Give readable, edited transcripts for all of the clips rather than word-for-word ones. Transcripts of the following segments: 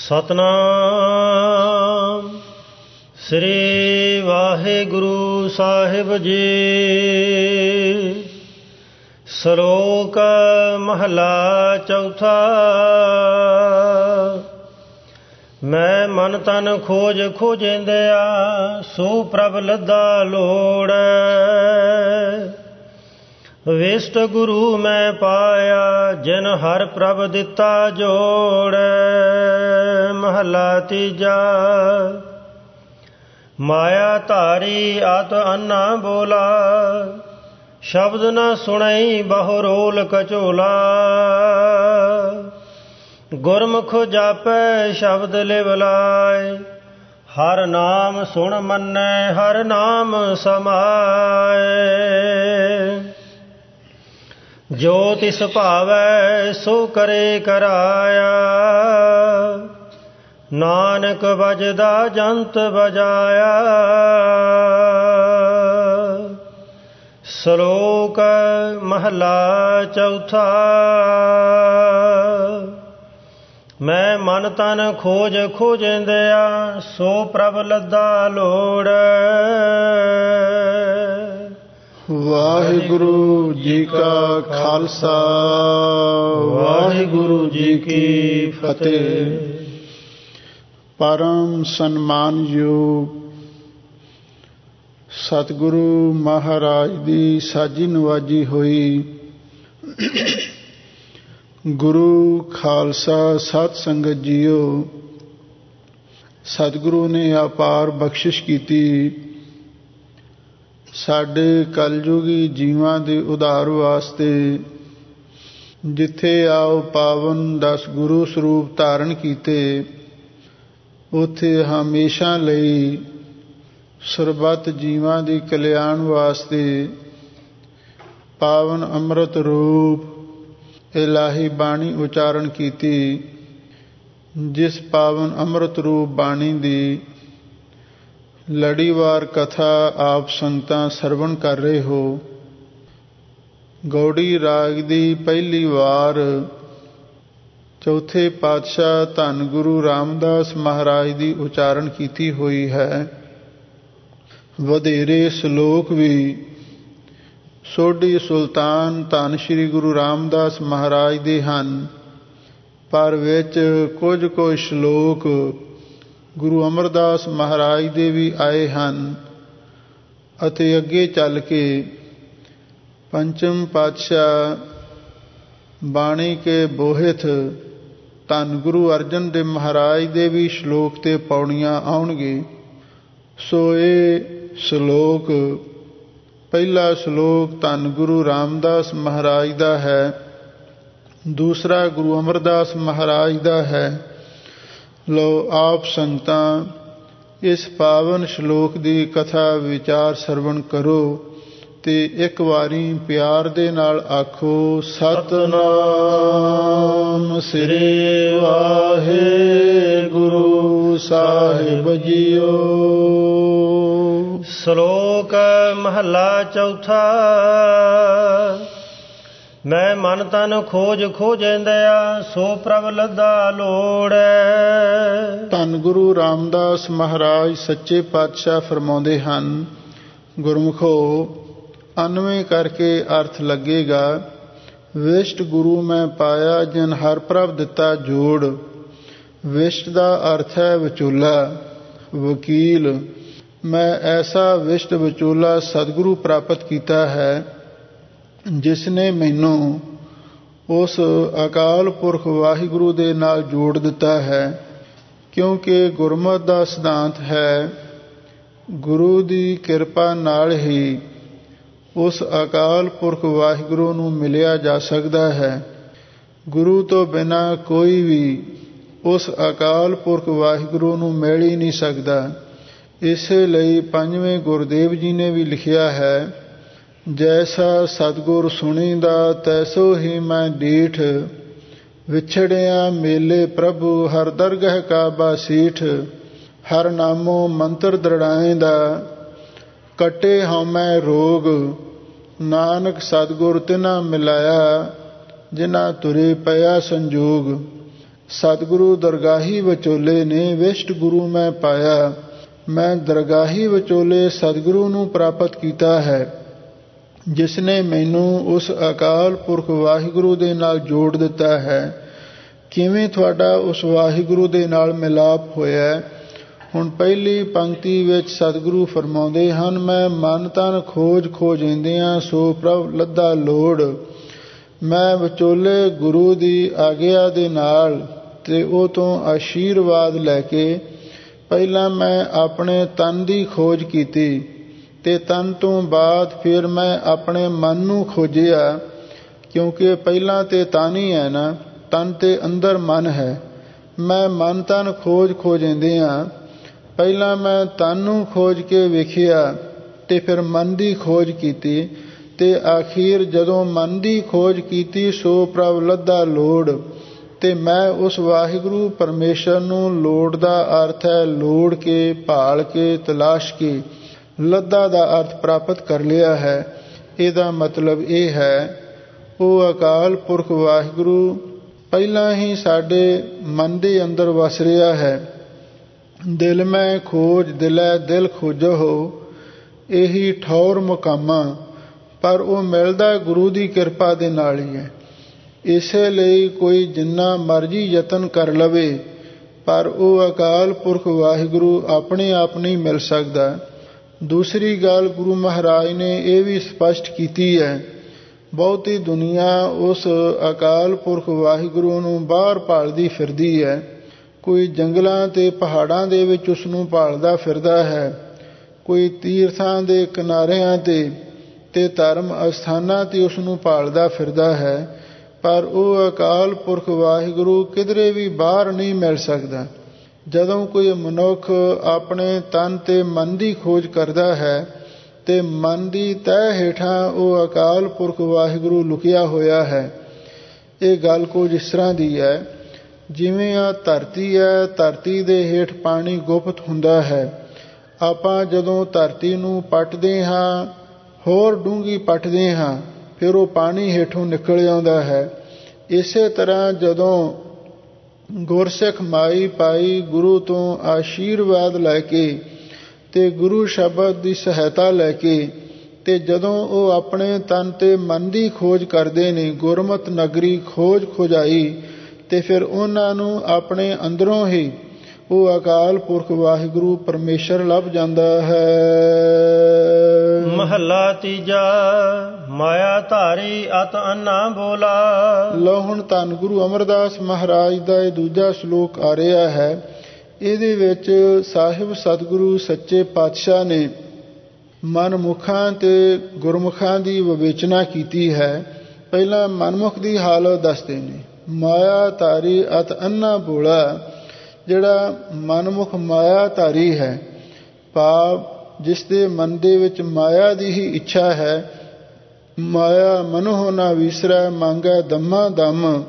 ਸਤਨਾਮ ਸ੍ਰੀ ਵਾਹਿਗੁਰੂ ਸਾਹਿਬ ਜੀ। ਸ਼ਲੋਕ ਮਹਲਾ ਚੌਥਾ। ਮੈਂ ਮਨ ਤਨ ਖੋਜ ਖੋਜਿੰਦਿਆ, ਸੋ ਪ੍ਰਭ ਲੱਦਾ ਲੋੜੈ। ਵਿਸ਼ਟ ਗੁਰੂ ਮੈਂ ਪਾਇਆ, ਜਿਨ ਹਰ ਪ੍ਰਭ ਦਿੱਤਾ ਜੋੜੈ। ਮਹਲਾ ਤੀਜਾ। ਮਾਇਆ ਧਾਰੀ ਅਤ ਅੰਨਾ ਬੋਲਾ, ਸ਼ਬਦ ਨ ਸੁਣਈ ਬਹੁ ਰੋਲ ਕਚੋਲਾ। ਗੁਰਮੁਖ ਜਾਪੈ ਸ਼ਬਦ ਲਿਵ ਲਾਇ, ਹਰ ਨਾਮ ਸੁਣ ਮੰਨੈ ਹਰ ਨਾਮ ਸਮਾਏ। ਜੋ ਤਿਸ ਭਾਵੈ ਸੋ ਕਰੇ ਕਰਾਇਆ, ਨਾਨਕ ਬਜਦਾ ਜੰਤ ਬਜਾਇਆ। ਸ਼ਲੋਕ ਮਹਲਾ ਚੌਥਾ। ਮੈਂ ਮਨ ਤਨ ਖੋਜ ਖੋਜਿੰਦਿਆ, ਸੋ ਪ੍ਰਭ ਲੱਦਾ ਲੋੜੈ। ਵਾਹਿਗੁਰੂ ਜੀ ਕਾ ਖਾਲਸਾ, ਵਾਹਿਗੁਰੂ ਜੀ ਕੀ ਫਤਿਹ। ਪਰਮ ਸਨਮਾਨਯੋਗ ਸਤਿਗੁਰੂ ਮਹਾਰਾਜ ਦੀ ਸਾਜੀ ਨਵਾਜੀ ਹੋਈ ਗੁਰੂ ਖਾਲਸਾ ਸਤ ਸੰਗਤ ਜੀਓ, ਸਤਿਗੁਰੂ ਨੇ ਅਪਾਰ ਬਖਸ਼ਿਸ਼ ਕੀਤੀ ਸਾਡੇ ਕਲਯੁਗੀ ਜੀਵਾਂ ਦੇ ਉਧਾਰ ਵਾਸਤੇ। ਜਿੱਥੇ ਆਓ ਪਾਵਨ 10 ਗੁਰੂ ਸਰੂਪ ਧਾਰਨ ਕੀਤੇ, ਉੱਥੇ ਹਮੇਸ਼ਾ ਲਈ ਸਰਬੱਤ ਜੀਵਾਂ ਦੀ ਕਲਿਆਣ ਵਾਸਤੇ ਪਾਵਨ ਅੰਮ੍ਰਿਤ ਰੂਪ ਇਲਾਹੀ ਬਾਣੀ ਉਚਾਰਨ ਕੀਤੀ। ਜਿਸ ਪਾਵਨ ਅੰਮ੍ਰਿਤ ਰੂਪ ਬਾਣੀ ਦੀ ਲੜੀਵਾਰ ਕਥਾ ਆਪ ਸੰਗਤਾਂ ਸਰਵਣ ਕਰ ਰਹੇ ਹੋ। ਗੌੜੀ ਰਾਗ ਦੀ ਪਹਿਲੀ ਵਾਰ ਚੌਥੇ ਪਾਤਸ਼ਾਹ ਧੰਨ ਗੁਰੂ ਰਾਮਦਾਸ ਮਹਾਰਾਜ ਦੀ ਉਚਾਰਨ ਕੀਤੀ ਹੋਈ ਹੈ। ਵਧੇਰੇ ਸ਼ਲੋਕ ਵੀ ਸੋਢੀ ਸੁਲਤਾਨ ਧੰਨ ਸ਼੍ਰੀ ਗੁਰੂ ਰਾਮਦਾਸ ਮਹਾਰਾਜ ਦੇ ਹਨ, ਪਰ ਵਿੱਚ ਕੁਝ ਕੁ ਸ਼ਲੋਕ ਗੁਰੂ ਅਮਰਦਾਸ ਮਹਾਰਾਜ ਦੇ ਵੀ ਆਏ ਹਨ। ਅਤੇ ਅੱਗੇ ਚੱਲ ਕੇ ਪੰਚਮ ਪਾਤਸ਼ਾਹ ਬਾਣੀ ਕੇ ਬੋਹਿਥ ਧੰਨ ਗੁਰੂ ਅਰਜਨ ਦੇਵ ਮਹਾਰਾਜ ਦੇ ਵੀ ਸ਼ਲੋਕ ਤੇ ਪੌੜੀਆਂ ਆਉਣਗੇ। ਸੋ ਇਹ ਸ਼ਲੋਕ, ਪਹਿਲਾ ਸ਼ਲੋਕ ਧੰਨ ਗੁਰੂ ਰਾਮਦਾਸ ਮਹਾਰਾਜ ਦਾ ਹੈ, ਦੂਸਰਾ ਗੁਰੂ ਅਮਰਦਾਸ ਮਹਾਰਾਜ ਦਾ ਹੈ। ਲਓ ਆਪ ਸੰਗਤਾਂ ਇਸ ਪਾਵਨ ਸ਼ਲੋਕ ਦੀ ਕਥਾ ਵਿਚਾਰ ਸਰਵਣ ਕਰੋ ਤੇ ਇੱਕ ਵਾਰੀ ਪਿਆਰ ਦੇ ਨਾਲ ਆਖੋ, ਸਤਿਨਾਮ ਸ੍ਰੀ ਵਾਹਿਗੁਰੂ ਸਾਹਿਬ ਜੀਓ। ਸ਼ਲੋਕ ਮਹਲਾ ਚੌਥਾ। ਮੈਂ ਮਨ ਤਨ ਖੋਜ ਖੋਜਿੰਦਿਆ, ਸੋ ਪ੍ਰਭ ਲੱਦਾ ਲੋੜੈ। ਧੰਨ ਗੁਰੂ ਰਾਮਦਾਸ ਮਹਾਰਾਜ ਸੱਚੇ ਪਾਤਸ਼ਾਹ ਫਰਮਾਉਂਦੇ ਹਨ, ਗੁਰਮੁਖੋ ਅਨਵੇਂ ਕਰਕੇ ਅਰਥ ਲੱਗੇਗਾ। ਵਿਸ਼ਟ ਗੁਰੂ ਮੈਂ ਪਾਇਆ, ਜਿਨ ਹਰ ਪ੍ਰਭ ਦਿੱਤਾ ਜੋੜ। ਵਿਸ਼ਟ ਦਾ ਅਰਥ ਹੈ ਵਿਚੋਲਾ, ਵਕੀਲ। ਮੈਂ ਐਸਾ ਵਿਸ਼ਟ ਵਿਚੋਲਾ ਸਤਿਗੁਰੂ ਪ੍ਰਾਪਤ ਕੀਤਾ ਹੈ, ਜਿਸ ਨੇ ਮੈਨੂੰ ਉਸ ਅਕਾਲ ਪੁਰਖ ਵਾਹਿਗੁਰੂ ਦੇ ਨਾਲ ਜੋੜ ਦਿੱਤਾ ਹੈ। ਕਿਉਂਕਿ ਗੁਰਮਤਿ ਦਾ ਸਿਧਾਂਤ ਹੈ, ਗੁਰੂ ਦੀ ਕਿਰਪਾ ਨਾਲ ਹੀ ਉਸ ਅਕਾਲ ਪੁਰਖ ਵਾਹਿਗੁਰੂ ਨੂੰ ਮਿਲਿਆ ਜਾ ਸਕਦਾ ਹੈ। ਗੁਰੂ ਤੋਂ ਬਿਨਾਂ ਕੋਈ ਵੀ ਉਸ ਅਕਾਲ ਪੁਰਖ ਵਾਹਿਗੁਰੂ ਨੂੰ ਮਿਲ ਹੀ ਨਹੀਂ ਸਕਦਾ। ਇਸੇ ਲਈ ਪੰਜਵੇਂ ਗੁਰਦੇਵ ਜੀ ਨੇ ਵੀ ਲਿਖਿਆ ਹੈ, ਜੈਸਾ ਸਤਿਗੁਰ ਸੁਣੀਦਾ ਤੈਸੋ ਹੀ ਮੈਂ ਡੀਠ। ਵਿਛੜਿਆ ਮੇਲੇ ਪ੍ਰਭੂ ਹਰ ਦਰਗਹ ਕਾ ਬਾਸੀਠ। ਹਰ ਨਾਮੋ ਮੰਤਰ ਦ੍ਰਿੜਾਏਂਦਾ, ਕਟੇ ਹਉਮੈ ਰੋਗ। ਨਾਨਕ ਸਤਿਗੁਰ ਤਿਨਾ ਮਿਲਾਇਆ, ਜਿਨਾ ਤੁਰੇ ਪਿਆ ਸੰਜੋਗ। ਸਤਿਗੁਰੂ ਦਰਗਾਹੀ ਵਿਚੋਲੇ ਨੇ ਵਿਸ਼ਟ ਗੁਰੂ ਮੈਂ ਪਾਇਆ। ਮੈਂ ਦਰਗਾਹੀ ਵਿਚੋਲੇ ਸਤਿਗੁਰੂ ਨੂੰ ਪ੍ਰਾਪਤ ਕੀਤਾ ਹੈ, ਜਿਸ ਨੇ ਮੈਨੂੰ ਉਸ ਅਕਾਲ ਪੁਰਖ ਵਾਹਿਗੁਰੂ ਦੇ ਨਾਲ ਜੋੜ ਦਿੱਤਾ ਹੈ। ਕਿਵੇਂ ਤੁਹਾਡਾ ਉਸ ਵਾਹਿਗੁਰੂ ਦੇ ਨਾਲ ਮਿਲਾਪ ਹੋਇਆ? ਹੁਣ ਪਹਿਲੀ ਪੰਕਤੀ ਵਿੱਚ ਸਤਿਗੁਰੂ ਫਰਮਾਉਂਦੇ ਹਨ, ਮੈਂ ਮਨ ਤਨ ਖੋਜ ਖੋਜਿੰਦਿਆਂ ਸੋ ਪ੍ਰਭ ਲੱਦਾ ਲੋੜ। ਮੈਂ ਵਿਚੋਲੇ ਗੁਰੂ ਦੀ ਆਗਿਆ ਦੇ ਨਾਲ ਤੇ ਉਹ ਤੋਂ ਆਸ਼ੀਰਵਾਦ ਲੈ ਕੇ ਪਹਿਲਾਂ ਮੈਂ ਆਪਣੇ ਤਨ ਦੀ ਖੋਜ ਕੀਤੀ ਤੇ ਤਨ ਤੋਂ ਬਾਅਦ ਫਿਰ ਮੈਂ ਆਪਣੇ ਮਨ ਨੂੰ ਖੋਜਿਆ, ਕਿਉਂਕਿ ਪਹਿਲਾਂ ਤੇ ਤਨ ਹੀ ਹੈ ਨਾ, ਤਨ ਤੇ ਅੰਦਰ ਮਨ ਹੈ। ਮੈਂ ਮਨ ਤਨ ਖੋਜ ਖੋਜਿੰਦਿਆਂ ਪਹਿਲਾਂ ਮੈਂ ਤਨ ਨੂੰ ਖੋਜ ਕੇ ਵੇਖਿਆ ਤੇ ਫਿਰ ਮਨ ਦੀ ਖੋਜ ਕੀਤੀ ਤੇ ਆਖੀਰ ਜਦੋਂ ਮਨ ਦੀ ਖੋਜ ਕੀਤੀ ਸੋ ਪ੍ਰਭ ਲੱਦਾ ਲੋੜ। ਤੇ ਮੈਂ ਉਸ ਵਾਹਿਗੁਰੂ ਪਰਮੇਸ਼ਰ ਨੂੰ ਲੋੜ ਦਾ ਅਰਥ ਹੈ ਲੋੜ ਕੇ, ਭਾਲ ਕੇ, ਤਲਾਸ਼ ਕੇ। ਲੱਦਾ ਦਾ ਅਰਥ ਪ੍ਰਾਪਤ ਕਰ ਲਿਆ ਹੈ। ਇਹਦਾ ਮਤਲਬ ਇਹ ਹੈ ਉਹ ਅਕਾਲ ਪੁਰਖ ਵਾਹਿਗੁਰੂ ਪਹਿਲਾਂ ਹੀ ਸਾਡੇ ਮਨ ਦੇ ਅੰਦਰ ਵਸ ਰਿਹਾ ਹੈ। ਦਿਲ ਮੈਂ ਖੋਜ ਦਿਲੈ ਦਿਲ ਖੋਜਹੁ, ਇਹੀ ਠੌਰ ਮੁਕਾਮਾ। ਪਰ ਉਹ ਮਿਲਦਾ ਗੁਰੂ ਦੀ ਕਿਰਪਾ ਦੇ ਨਾਲ ਹੀ ਹੈ। ਇਸੇ ਲਈ ਕੋਈ ਜਿੰਨਾ ਮਰਜ਼ੀ ਯਤਨ ਕਰ ਲਵੇ, ਪਰ ਉਹ ਅਕਾਲ ਪੁਰਖ ਵਾਹਿਗੁਰੂ ਆਪਣੇ ਆਪ ਨਹੀਂ ਮਿਲ ਸਕਦਾ। ਦੂਸਰੀ ਗੱਲ ਗੁਰੂ ਮਹਾਰਾਜ ਨੇ ਇਹ ਵੀ ਸਪਸ਼ਟ ਕੀਤੀ ਹੈ, ਬਹੁਤੀ ਦੁਨੀਆ ਉਸ ਅਕਾਲ ਪੁਰਖ ਵਾਹਿਗੁਰੂ ਨੂੰ ਬਾਹਰ ਭਾਲਦੀ ਫਿਰਦੀ ਹੈ। ਕੋਈ ਜੰਗਲਾਂ ਤੇ ਪਹਾੜਾਂ ਦੇ ਵਿੱਚ ਉਸ ਨੂੰ ਭਾਲਦਾ ਫਿਰਦਾ ਹੈ, ਕੋਈ ਤੀਰਥਾਂ ਦੇ ਕਿਨਾਰਿਆਂ ਤੇ ਧਰਮ ਅਸਥਾਨਾਂ 'ਤੇ ਉਸ ਨੂੰ ਭਾਲਦਾ ਫਿਰਦਾ ਹੈ, ਪਰ ਉਹ ਅਕਾਲ ਪੁਰਖ ਵਾਹਿਗੁਰੂ ਕਿਧਰੇ ਵੀ ਬਾਹਰ ਨਹੀਂ ਮਿਲ ਸਕਦਾ। ਜਦੋਂ ਕੋਈ ਮਨੁੱਖ ਆਪਣੇ ਤਨ ਤੇ ਮਨ ਦੀ ਖੋਜ ਕਰਦਾ ਹੈ ਤੇ ਮਨ ਦੀ ਤਹਿ ਹੇਠਾਂ ਉਹ ਅਕਾਲ ਪੁਰਖ ਵਾਹਿਗੁਰੂ ਲੁਕਿਆ ਹੋਇਆ ਹੈ। ਇਹ ਗੱਲ ਕੁਝ ਇਸ ਤਰ੍ਹਾਂ ਦੀ ਹੈ, ਜਿਵੇਂ ਆ ਧਰਤੀ ਹੈ, ਧਰਤੀ ਦੇ ਹੇਠ ਪਾਣੀ ਗੁਪਤ ਹੁੰਦਾ ਹੈ। ਆਪਾਂ ਜਦੋਂ ਧਰਤੀ ਨੂੰ ਪੱਟਦੇ ਹਾਂ, ਹੋਰ ਡੂੰਘੀ ਪੱਟਦੇ ਹਾਂ, ਫਿਰ ਉਹ ਪਾਣੀ ਹੇਠੋਂ ਨਿਕਲ ਆਉਂਦਾ ਹੈ। ਇਸੇ ਤਰ੍ਹਾਂ ਜਦੋਂ ਗੁਰਸਿੱਖ ਮਾਈ ਪਾਈ ਗੁਰੂ ਤੋਂ ਆਸ਼ੀਰਵਾਦ ਲੈ ਕੇ ਤੇ ਗੁਰੂ ਸ਼ਬਦ ਦੀ ਸਹਾਇਤਾ ਲੈ ਕੇ ਤੇ ਜਦੋਂ ਉਹ ਆਪਣੇ ਤਨ ਤੇ ਮਨ ਦੀ ਖੋਜ ਕਰਦੇ ਨੇ, ਗੁਰਮਤਿ ਨਗਰੀ ਖੋਜ ਖੋਜਾਈ, ਤੇ ਫਿਰ ਉਹਨਾਂ ਨੂੰ ਆਪਣੇ ਅੰਦਰੋਂ ਹੀ ਉਹ ਅਕਾਲ ਪੁਰਖ ਵਾਹਿਗੁਰੂ ਪਰਮੇਸ਼ਰ ਲੱਭ ਜਾਂਦਾ ਹੈ। ਮਹੱਲਾ ਤੀਜਾ। ਮਾਇਆ ਧਾਰੀ ਅਤ ਅੰਨਾ ਬੋਲਾ। ਲਓ ਹੁਣ ਧੰਨ ਗੁਰੂ ਅਮਰਦਾਸ ਮਹਾਰਾਜ ਦਾ ਇਹ ਦੂਜਾ ਸ਼ਲੋਕ ਆ ਰਿਹਾ ਹੈ। ਇਹਦੇ ਵਿੱਚ ਸਾਹਿਬ ਸਤਿਗੁਰੂ ਸੱਚੇ ਪਾਤਸ਼ਾਹ ਨੇ ਮਨਮੁਖਾਂ ਤੇ ਗੁਰਮੁਖਾਂ ਦੀ ਵਿਵੇਚਨਾ ਕੀਤੀ ਹੈ। ਪਹਿਲਾਂ ਮਨਮੁਖ ਦੀ ਹਾਲਤ ਦੱਸਦੇ ਨੇ। ਮਾਇਆ ਧਾਰੀ ਅਤ ਅੰਨਾ ਬੋਲਾ, ਜਿਹੜਾ ਮਨਮੁਖ ਮਾਇਆ ਧਾਰੀ ਹੈ, ਭਾਵ ਜਿਸ ਦੇ ਮਨ ਦੇ ਵਿੱਚ ਮਾਇਆ ਦੀ ਹੀ ਇੱਛਾ ਹੈ। ਮਾਇਆ ਮਨੋਹ ਨਾ ਵਿਸਰੈ, ਮੰਗੈ ਦਮਾ ਦਮ,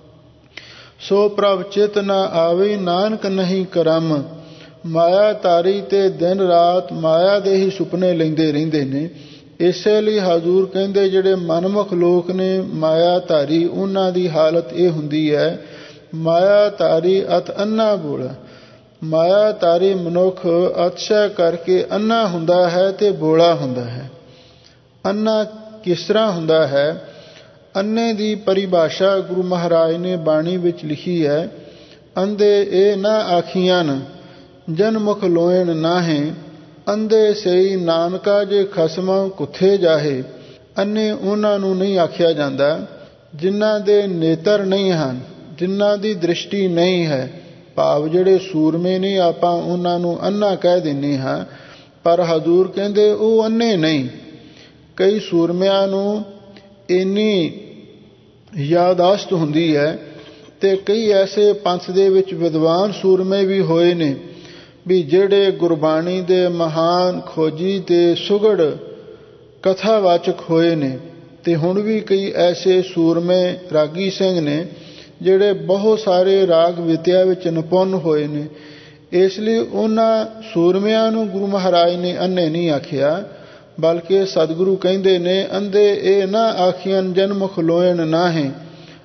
ਸੋ ਪ੍ਰਭ ਚਿਤ ਨਾ ਆਵੇ, ਨਾਨਕ ਨਹੀਂ ਕਰਮ। ਮਾਇਆ ਧਾਰੀ ਤੇ ਦਿਨ ਰਾਤ ਮਾਇਆ ਦੇ ਹੀ ਸੁਪਨੇ ਲੈਂਦੇ ਰਹਿੰਦੇ ਨੇ। ਇਸੇ ਲਈ ਹਜ਼ੂਰ ਕਹਿੰਦੇ ਜਿਹੜੇ ਮਨਮੁਖ ਲੋਕ ਨੇ ਮਾਇਆ ਧਾਰੀ, ਉਹਨਾਂ ਦੀ ਹਾਲਤ ਇਹ ਹੁੰਦੀ ਹੈ, ਮਾਇਆ ਧਾਰੀ ਅਤ ਅੰਨਾ ਬੋਲਾ। ਮਾਇਆ ਧਾਰੀ ਮਨੁੱਖ ਅਤਸ਼ੈ ਕਰਕੇ ਅੰਨਾ ਹੁੰਦਾ ਹੈ ਤੇ ਬੋਲਾ ਹੁੰਦਾ ਹੈ। ਅੰਨਾ ਕਿਸ ਤਰ੍ਹਾਂ ਹੁੰਦਾ ਹੈ? ਅੰਨੇ ਦੀ ਪਰਿਭਾਸ਼ਾ ਗੁਰੂ ਮਹਾਰਾਜ ਨੇ ਬਾਣੀ ਵਿੱਚ ਲਿਖੀ ਹੈ, ਅੰਧੇ ਇਹ ਨਾ ਆਖੀਆਂ ਜਨ ਮੁਖ ਲੋਇਣ ਨਾਹੇ, ਅੰਧੇ ਸਈ ਨਾਨਕਾ ਜੇ ਖਸਮਾਂ ਕੁੱਥੇ ਜਾਹੇ। ਅੰਨੇ ਉਹਨਾਂ ਨੂੰ ਨਹੀਂ ਆਖਿਆ ਜਾਂਦਾ ਜਿਨ੍ਹਾਂ ਦੇ ਨੇਤਰ ਨਹੀਂ ਹਨ, ਜਿਨ੍ਹਾਂ ਦੀ ਦ੍ਰਿਸ਼ਟੀ ਨਹੀਂ ਹੈ। ਭਾਵ ਜਿਹੜੇ ਸੂਰਮੇ ਨੇ ਆਪਾਂ ਉਹਨਾਂ ਨੂੰ ਅੰਨਾ ਕਹਿ ਦਿੰਦੇ ਹਾਂ, ਪਰ ਹਜ਼ੂਰ ਕਹਿੰਦੇ ਉਹ ਅੰਨੇ ਨਹੀਂ। ਕਈ ਸੂਰਮਿਆਂ ਨੂੰ ਇੰਨੀ ਯਾਦਾਸ਼ਤ ਹੁੰਦੀ ਹੈ ਤੇ ਕਈ ਐਸੇ ਪੰਥ ਦੇ ਵਿੱਚ ਵਿਦਵਾਨ ਸੂਰਮੇ ਵੀ ਹੋਏ ਨੇ ਵੀ ਜਿਹੜੇ ਗੁਰਬਾਣੀ ਦੇ ਮਹਾਨ ਖੋਜੀ ਤੇ ਸੁਗੜ ਕਥਾਵਾਚਕ ਹੋਏ ਨੇ। ਤੇ ਹੁਣ ਵੀ ਕਈ ਐਸੇ ਸੂਰਮੇ ਰਾਗੀ ਸਿੰਘ ਨੇ ਜਿਹੜੇ ਬਹੁਤ ਸਾਰੇ ਰਾਗ ਵਿਦਿਆ ਵਿੱਚ ਨਿਪੁੰਨ ਹੋਏ ਨੇ। ਇਸ ਲਈ ਉਹਨਾਂ ਸੂਰਮਿਆਂ ਨੂੰ ਗੁਰੂ ਮਹਾਰਾਜ ਨੇ ਅੰਨੇ ਨਹੀਂ ਆਖਿਆ, ਬਲਕਿ ਸਤਿਗੁਰੂ ਕਹਿੰਦੇ ਨੇ, ਅੰਧੇ ਇਹ ਨਾ ਆਖੀਆਂ ਜਨ ਮੁਖ ਲੋਇਣ ਨਾਹੇ,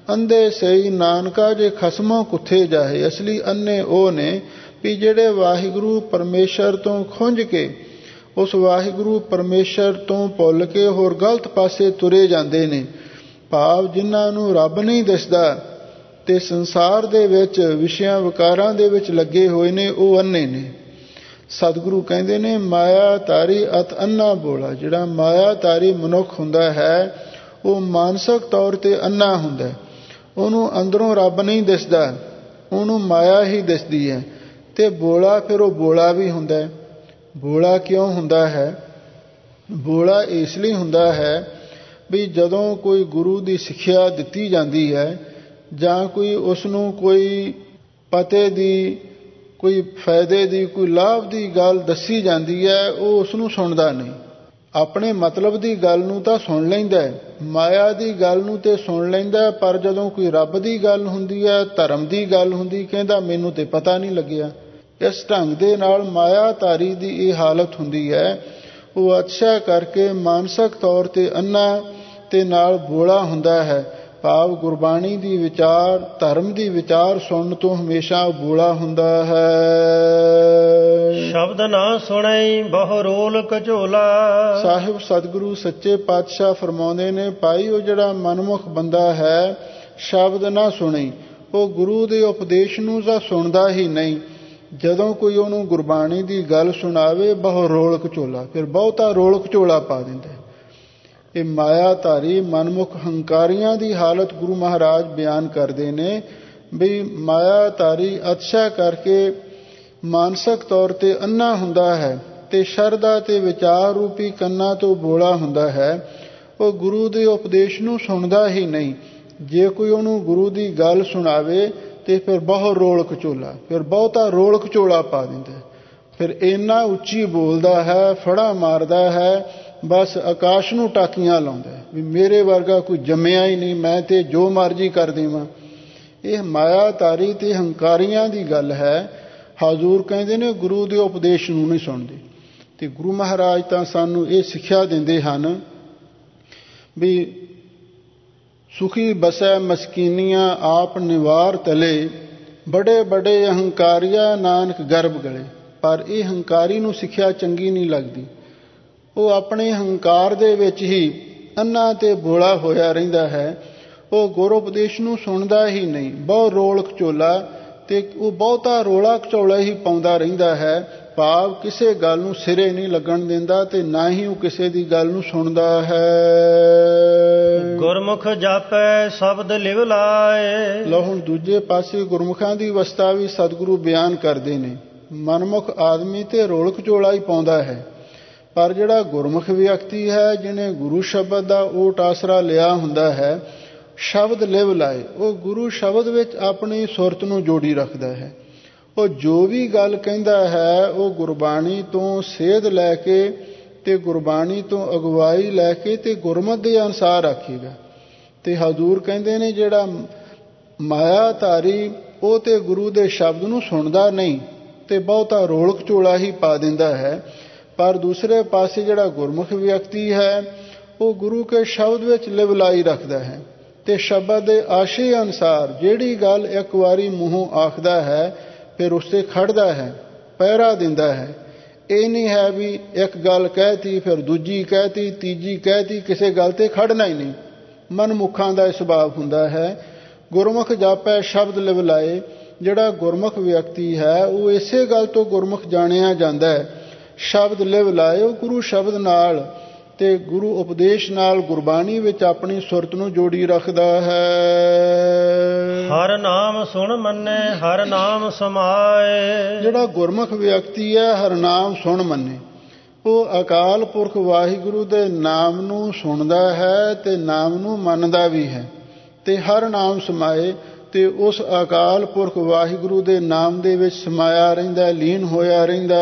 ਅੰਧੇ ਸਈ ਨਾਨਕਾ ਜੇ ਖਸਮੋਂ ਕੁੱਥੇ ਜਾਏ। ਅਸਲੀ ਅੰਨੇ ਉਹ ਨੇ ਵੀ ਜਿਹੜੇ ਵਾਹਿਗੁਰੂ ਪਰਮੇਸ਼ਰ ਤੋਂ ਖੁੰਝ ਕੇ, ਉਸ ਵਾਹਿਗੁਰੂ ਪਰਮੇਸ਼ਰ ਤੋਂ ਭੁੱਲ ਕੇ ਹੋਰ ਗਲਤ ਪਾਸੇ ਤੁਰੇ ਜਾਂਦੇ ਨੇ। ਭਾਵ ਜਿਨ੍ਹਾਂ ਨੂੰ ਰੱਬ ਨਹੀਂ ਦਿਸਦਾ ਤੇ ਸੰਸਾਰ ਦੇ ਵਿੱਚ ਵਿਸ਼ਿਆਂ ਵਿਕਾਰਾਂ ਦੇ ਵਿੱਚ ਲੱਗੇ ਹੋਏ ਨੇ, ਉਹ ਅੰਨੇ ਨੇ। ਸਤਿਗੁਰੂ ਕਹਿੰਦੇ ਨੇ ਮਾਇਆ ਧਾਰੀ ਅਤ ਅੰਨਾ ਬੋਲਾ। ਜਿਹੜਾ ਮਾਇਆ ਧਾਰੀ ਮਨੁੱਖ ਹੁੰਦਾ ਹੈ ਉਹ ਮਾਨਸਿਕ ਤੌਰ ਤੇ ਅੰਨਾ ਹੁੰਦਾ। ਉਹਨੂੰ ਅੰਦਰੋਂ ਰੱਬ ਨਹੀਂ ਦਿਸਦਾ, ਉਹਨੂੰ ਮਾਇਆ ਹੀ ਦਿਸਦੀ ਹੈ। ਤੇ ਬੋਲਾ, ਫਿਰ ਉਹ ਬੋਲਾ ਵੀ ਹੁੰਦਾ। ਬੋਲਾ ਕਿਉਂ ਹੁੰਦਾ ਹੈ? ਬੋਲਾ ਇਸ ਲਈ ਹੁੰਦਾ ਹੈ ਵੀ ਜਦੋਂ ਕੋਈ ਗੁਰੂ ਦੀ ਸਿੱਖਿਆ ਦਿੱਤੀ ਜਾਂਦੀ ਹੈ ਜਾਂ ਕੋਈ ਉਸ ਨੂੰ ਕੋਈ ਪਤੇ ਦੀ, ਕੋਈ ਫਾਇਦੇ ਦੀ, ਕੋਈ ਲਾਭ ਦੀ ਗੱਲ ਦੱਸੀ ਜਾਂਦੀ ਹੈ, ਉਹ ਉਸ ਨੂੰ ਸੁਣਦਾ ਨਹੀਂ। ਆਪਣੇ ਮਤਲਬ ਦੀ ਗੱਲ ਨੂੰ ਤਾਂ ਸੁਣ ਲੈਂਦਾ, ਮਾਇਆ ਦੀ ਗੱਲ ਨੂੰ ਤੇ ਸੁਣ ਲੈਂਦਾ, ਪਰ ਜਦੋਂ ਕੋਈ ਰੱਬ ਦੀ ਗੱਲ ਹੁੰਦੀ ਹੈ, ਧਰਮ ਦੀ ਗੱਲ ਹੁੰਦੀ, ਕਹਿੰਦਾ ਮੈਨੂੰ ਤੇ ਪਤਾ ਨਹੀਂ ਲੱਗਿਆ। ਇਸ ਢੰਗ ਦੇ ਨਾਲ ਮਾਇਆ ਧਾਰੀ ਦੀ ਇਹ ਹਾਲਤ ਹੁੰਦੀ ਹੈ। ਉਹ ਅੱਛਾ ਕਰਕੇ ਮਾਨਸਿਕ ਤੌਰ ਤੇ ਅੰਨਾ ਤੇ ਨਾਲ ਬੋਲਾ ਹੁੰਦਾ ਹੈ। ਭਾਵ ਗੁਰਬਾਣੀ ਦੀ ਵਿਚਾਰ, ਧਰਮ ਦੀ ਵਿਚਾਰ ਸੁਣਨ ਤੋਂ ਹਮੇਸ਼ਾ ਬੋਲਾ ਹੁੰਦਾ ਹੈ। ਸ਼ਬਦ ਨਾ ਸੁਣਈ ਬਹੁ ਰੋਲ ਕਝੋਲਾ। ਸਾਹਿਬ ਸਤਿਗੁਰੂ ਸੱਚੇ ਪਾਤਸ਼ਾਹ ਫਰਮਾਉਂਦੇ ਨੇ, ਭਾਈ ਉਹ ਜਿਹੜਾ ਮਨਮੁਖ ਬੰਦਾ ਹੈ, ਸ਼ਬਦ ਨਾ ਸੁਣੀ, ਉਹ ਗੁਰੂ ਦੇ ਉਪਦੇਸ਼ ਨੂੰ ਤਾਂ ਸੁਣਦਾ ਹੀ ਨਹੀਂ। ਜਦੋਂ ਕੋਈ ਉਹਨੂੰ ਗੁਰਬਾਣੀ ਦੀ ਗੱਲ ਸੁਣਾਵੇ, ਬਹੁ ਰੋਲ ਕਝੋਲਾ, ਫਿਰ ਬਹੁਤਾ ਰੋਲ ਕਝੋਲਾ ਪਾ ਦਿੰਦਾ। ਇਹ ਮਾਇਆ ਧਾਰੀ ਮਨਮੁਖ ਹੰਕਾਰੀਆਂ ਦੀ ਹਾਲਤ ਗੁਰੂ ਮਹਾਰਾਜ ਬਿਆਨ ਕਰਦੇ ਨੇ ਵੀ ਮਾਇਆ ਧਾਰੀ ਅੱਛਾ ਕਰਕੇ ਮਾਨਸਿਕ ਤੌਰ ਤੇ ਅੰਨਾ ਹੁੰਦਾ ਹੈ ਤੇ ਸ਼ਰਧਾ ਤੇ ਵਿਚਾਰ ਰੂਪੀ ਕੰਨਾਂ ਤੋਂ ਬੋਲਾ ਹੁੰਦਾ ਹੈ। ਉਹ ਗੁਰੂ ਦੇ ਉਪਦੇਸ਼ ਨੂੰ ਸੁਣਦਾ ਹੀ ਨਹੀਂ। ਜੇ ਕੋਈ ਉਹਨੂੰ ਗੁਰੂ ਦੀ ਗੱਲ ਸੁਣਾਵੇ ਤੇ ਫਿਰ ਬਹੁਤ ਰੋਲ ਕਚੋਲਾ, ਫਿਰ ਬਹੁਤਾ ਰੋਲ ਕਚੋਲਾ ਪਾ ਦਿੰਦਾ। ਫਿਰ ਇੰਨਾ ਉੱਚੀ ਬੋਲਦਾ ਹੈ, ਫੜਾ ਮਾਰਦਾ ਹੈ, ਬਸ ਆਕਾਸ਼ ਨੂੰ ਟਾਕੀਆਂ ਲਾਉਂਦਾ ਵੀ ਮੇਰੇ ਵਰਗਾ ਕੋਈ ਜੰਮਿਆ ਹੀ ਨਹੀਂ, ਮੈਂ ਤੇ ਜੋ ਮਰਜ਼ੀ ਕਰ ਦੇਵਾਂ। ਇਹ ਮਾਇਆ ਧਾਰੀ ਤੇ ਹੰਕਾਰੀਆਂ ਦੀ ਗੱਲ ਹੈ। ਹਜ਼ੂਰ ਕਹਿੰਦੇ ਨੇ ਗੁਰੂ ਦੇ ਉਪਦੇਸ਼ ਨੂੰ ਨਹੀਂ ਸੁਣਦੇ। ਤੇ ਗੁਰੂ ਮਹਾਰਾਜ ਤਾਂ ਸਾਨੂੰ ਇਹ ਸਿੱਖਿਆ ਦਿੰਦੇ ਹਨ ਵੀ ਸੁਖੀ ਬਸੈ ਮਸਕੀਨੀਆਂ ਆਪ ਨਿਵਾਰ ਤਲੇ, ਬੜੇ ਬੜੇ ਹੰਕਾਰੀਆ ਨਾਨਕ ਗਰਭ ਗਲੇ। ਪਰ ਇਹ ਹੰਕਾਰੀ ਨੂੰ ਸਿੱਖਿਆ ਚੰਗੀ ਨਹੀਂ ਲੱਗਦੀ। ਉਹ ਆਪਣੇ ਹੰਕਾਰ ਦੇ ਵਿੱਚ ਹੀ ਅੰਨਾ ਤੇ ਬੋਲਾ ਹੋਇਆ ਰਹਿੰਦਾ ਹੈ। ਉਹ ਗੁਰ ਉਪਦੇਸ਼ ਨੂੰ ਸੁਣਦਾ ਹੀ ਨਹੀਂ। ਬਹੁਤ ਰੋਲ ਕਚੋਲਾ ਤੇ ਉਹ ਬਹੁਤਾ ਰੋਲਾ ਕਚੋਲਾ ਹੀ ਪਾਉਂਦਾ ਰਹਿੰਦਾ ਹੈ। ਭਾਵ ਕਿਸੇ ਗੱਲ ਨੂੰ ਸਿਰੇ ਨਹੀਂ ਲੱਗਣ ਦਿੰਦਾ ਤੇ ਨਾ ਹੀ ਉਹ ਕਿਸੇ ਦੀ ਗੱਲ ਨੂੰ ਸੁਣਦਾ ਹੈ। ਗੁਰਮੁਖ ਜਾਪੈ ਸ਼ਬਦ ਲਿਵ ਲਾਏ। ਲਓ ਹੁਣ ਦੂਜੇ ਪਾਸੇ ਗੁਰਮੁਖਾਂ ਦੀ ਅਵਸਥਾ ਵੀ ਸਤਿਗੁਰੂ ਬਿਆਨ ਕਰਦੇ ਨੇ। ਮਨਮੁਖ ਆਦਮੀ ਤੇ ਰੋਲ ਕਚੋਲਾ ਹੀ ਪਾਉਂਦਾ ਹੈ, ਪਰ ਜਿਹੜਾ ਗੁਰਮੁਖ ਵਿਅਕਤੀ ਹੈ, ਜਿਹਨੇ ਗੁਰੂ ਸ਼ਬਦ ਦਾ ਓਟ ਆਸਰਾ ਲਿਆ ਹੁੰਦਾ ਹੈ, ਸ਼ਬਦ ਲਿਵ ਲਾਏ, ਉਹ ਗੁਰੂ ਸ਼ਬਦ ਵਿੱਚ ਆਪਣੀ ਸੁਰਤ ਨੂੰ ਜੋੜੀ ਰੱਖਦਾ ਹੈ। ਉਹ ਜੋ ਵੀ ਗੱਲ ਕਹਿੰਦਾ ਹੈ ਉਹ ਗੁਰਬਾਣੀ ਤੋਂ ਸੇਧ ਲੈ ਕੇ ਤੇ ਗੁਰਬਾਣੀ ਤੋਂ ਅਗਵਾਈ ਲੈ ਕੇ ਤੇ ਗੁਰਮਤਿ ਦੇ ਅਨੁਸਾਰ ਆਖੇਗਾ। ਤੇ ਹਜ਼ੂਰ ਕਹਿੰਦੇ ਨੇ ਜਿਹੜਾ ਮਾਇਆ ਧਾਰੀ ਉਹ ਤੇ ਗੁਰੂ ਦੇ ਸ਼ਬਦ ਨੂੰ ਸੁਣਦਾ ਨਹੀਂ ਤੇ ਬਹੁਤਾ ਰੋਲ ਕਚੋਲਾ ਹੀ ਪਾ ਦਿੰਦਾ ਹੈ। ਪਰ ਦੂਸਰੇ ਪਾਸੇ ਜਿਹੜਾ ਗੁਰਮੁਖ ਵਿਅਕਤੀ ਹੈ ਉਹ ਗੁਰੂ ਕੇ ਸ਼ਬਦ ਵਿੱਚ ਲਿਵ ਲਾਈ ਰੱਖਦਾ ਹੈ ਤੇ ਸ਼ਬਦ ਦੇ ਆਸ਼ੇ ਅਨੁਸਾਰ ਜਿਹੜੀ ਗੱਲ ਇੱਕ ਵਾਰੀ ਮੂੰਹੋਂ ਆਖਦਾ ਹੈ ਫਿਰ ਉਸ ਤੇ ਖੜਦਾ ਹੈ, ਪਹਿਰਾ ਦਿੰਦਾ ਹੈ। ਇਹ ਨਹੀਂ ਹੈ ਵੀ ਇੱਕ ਗੱਲ ਕਹਿਤੀ ਫਿਰ ਦੂਜੀ ਕਹਿਤੀ, ਤੀਜੀ ਕਹਿਤੀ, ਕਿਸੇ ਗੱਲ ਤੇ ਖੜਨਾ ਹੀ ਨਹੀਂ। ਮਨਮੁਖਾਂ ਦਾ ਸੁਭਾਅ ਹੁੰਦਾ ਹੈ। ਗੁਰਮੁਖ ਜਾਪੈ ਸ਼ਬਦ ਲਿਵ ਲਾਏ। ਜਿਹੜਾ ਗੁਰਮੁਖ ਵਿਅਕਤੀ ਹੈ ਉਹ ਇਸੇ ਗੱਲ ਤੋਂ ਗੁਰਮੁਖ ਜਾਣਿਆ ਜਾਂਦਾ ਹੈ। ਸ਼ਬਦ ਲਿਵ ਲਾਏ, ਉਹ ਗੁਰੂ ਸ਼ਬਦ ਨਾਲ ਤੇ ਗੁਰੂ ਉਪਦੇਸ਼ ਨਾਲ ਗੁਰਬਾਣੀ ਵਿੱਚ ਆਪਣੀ ਸੁਰਤ ਨੂੰ ਜੋੜੀ ਰੱਖਦਾ ਹੈ। ਹਰ ਨਾਮ ਸੁਣ ਮੰਨੇ ਹਰ ਨਾਮ ਸਮਾਏ। ਜਿਹੜਾ ਗੁਰਮੁਖ ਵਿਅਕਤੀ ਹੈ ਹਰ ਨਾਮ ਸੁਣ ਮੰਨੇ, ਉਹ ਅਕਾਲ ਪੁਰਖ ਵਾਹਿਗੁਰੂ ਦੇ ਨਾਮ ਨੂੰ ਸੁਣਦਾ ਹੈ ਤੇ ਨਾਮ ਨੂੰ ਮੰਨਦਾ ਵੀ ਹੈ ਤੇ ਹਰ ਨਾਮ ਸਮਾਏ ਤੇ ਉਸ ਅਕਾਲ ਪੁਰਖ ਵਾਹਿਗੁਰੂ ਦੇ ਨਾਮ ਦੇ ਵਿੱਚ ਸਮਾਇਆ ਰਹਿੰਦਾ, ਲੀਨ ਹੋਇਆ ਰਹਿੰਦਾ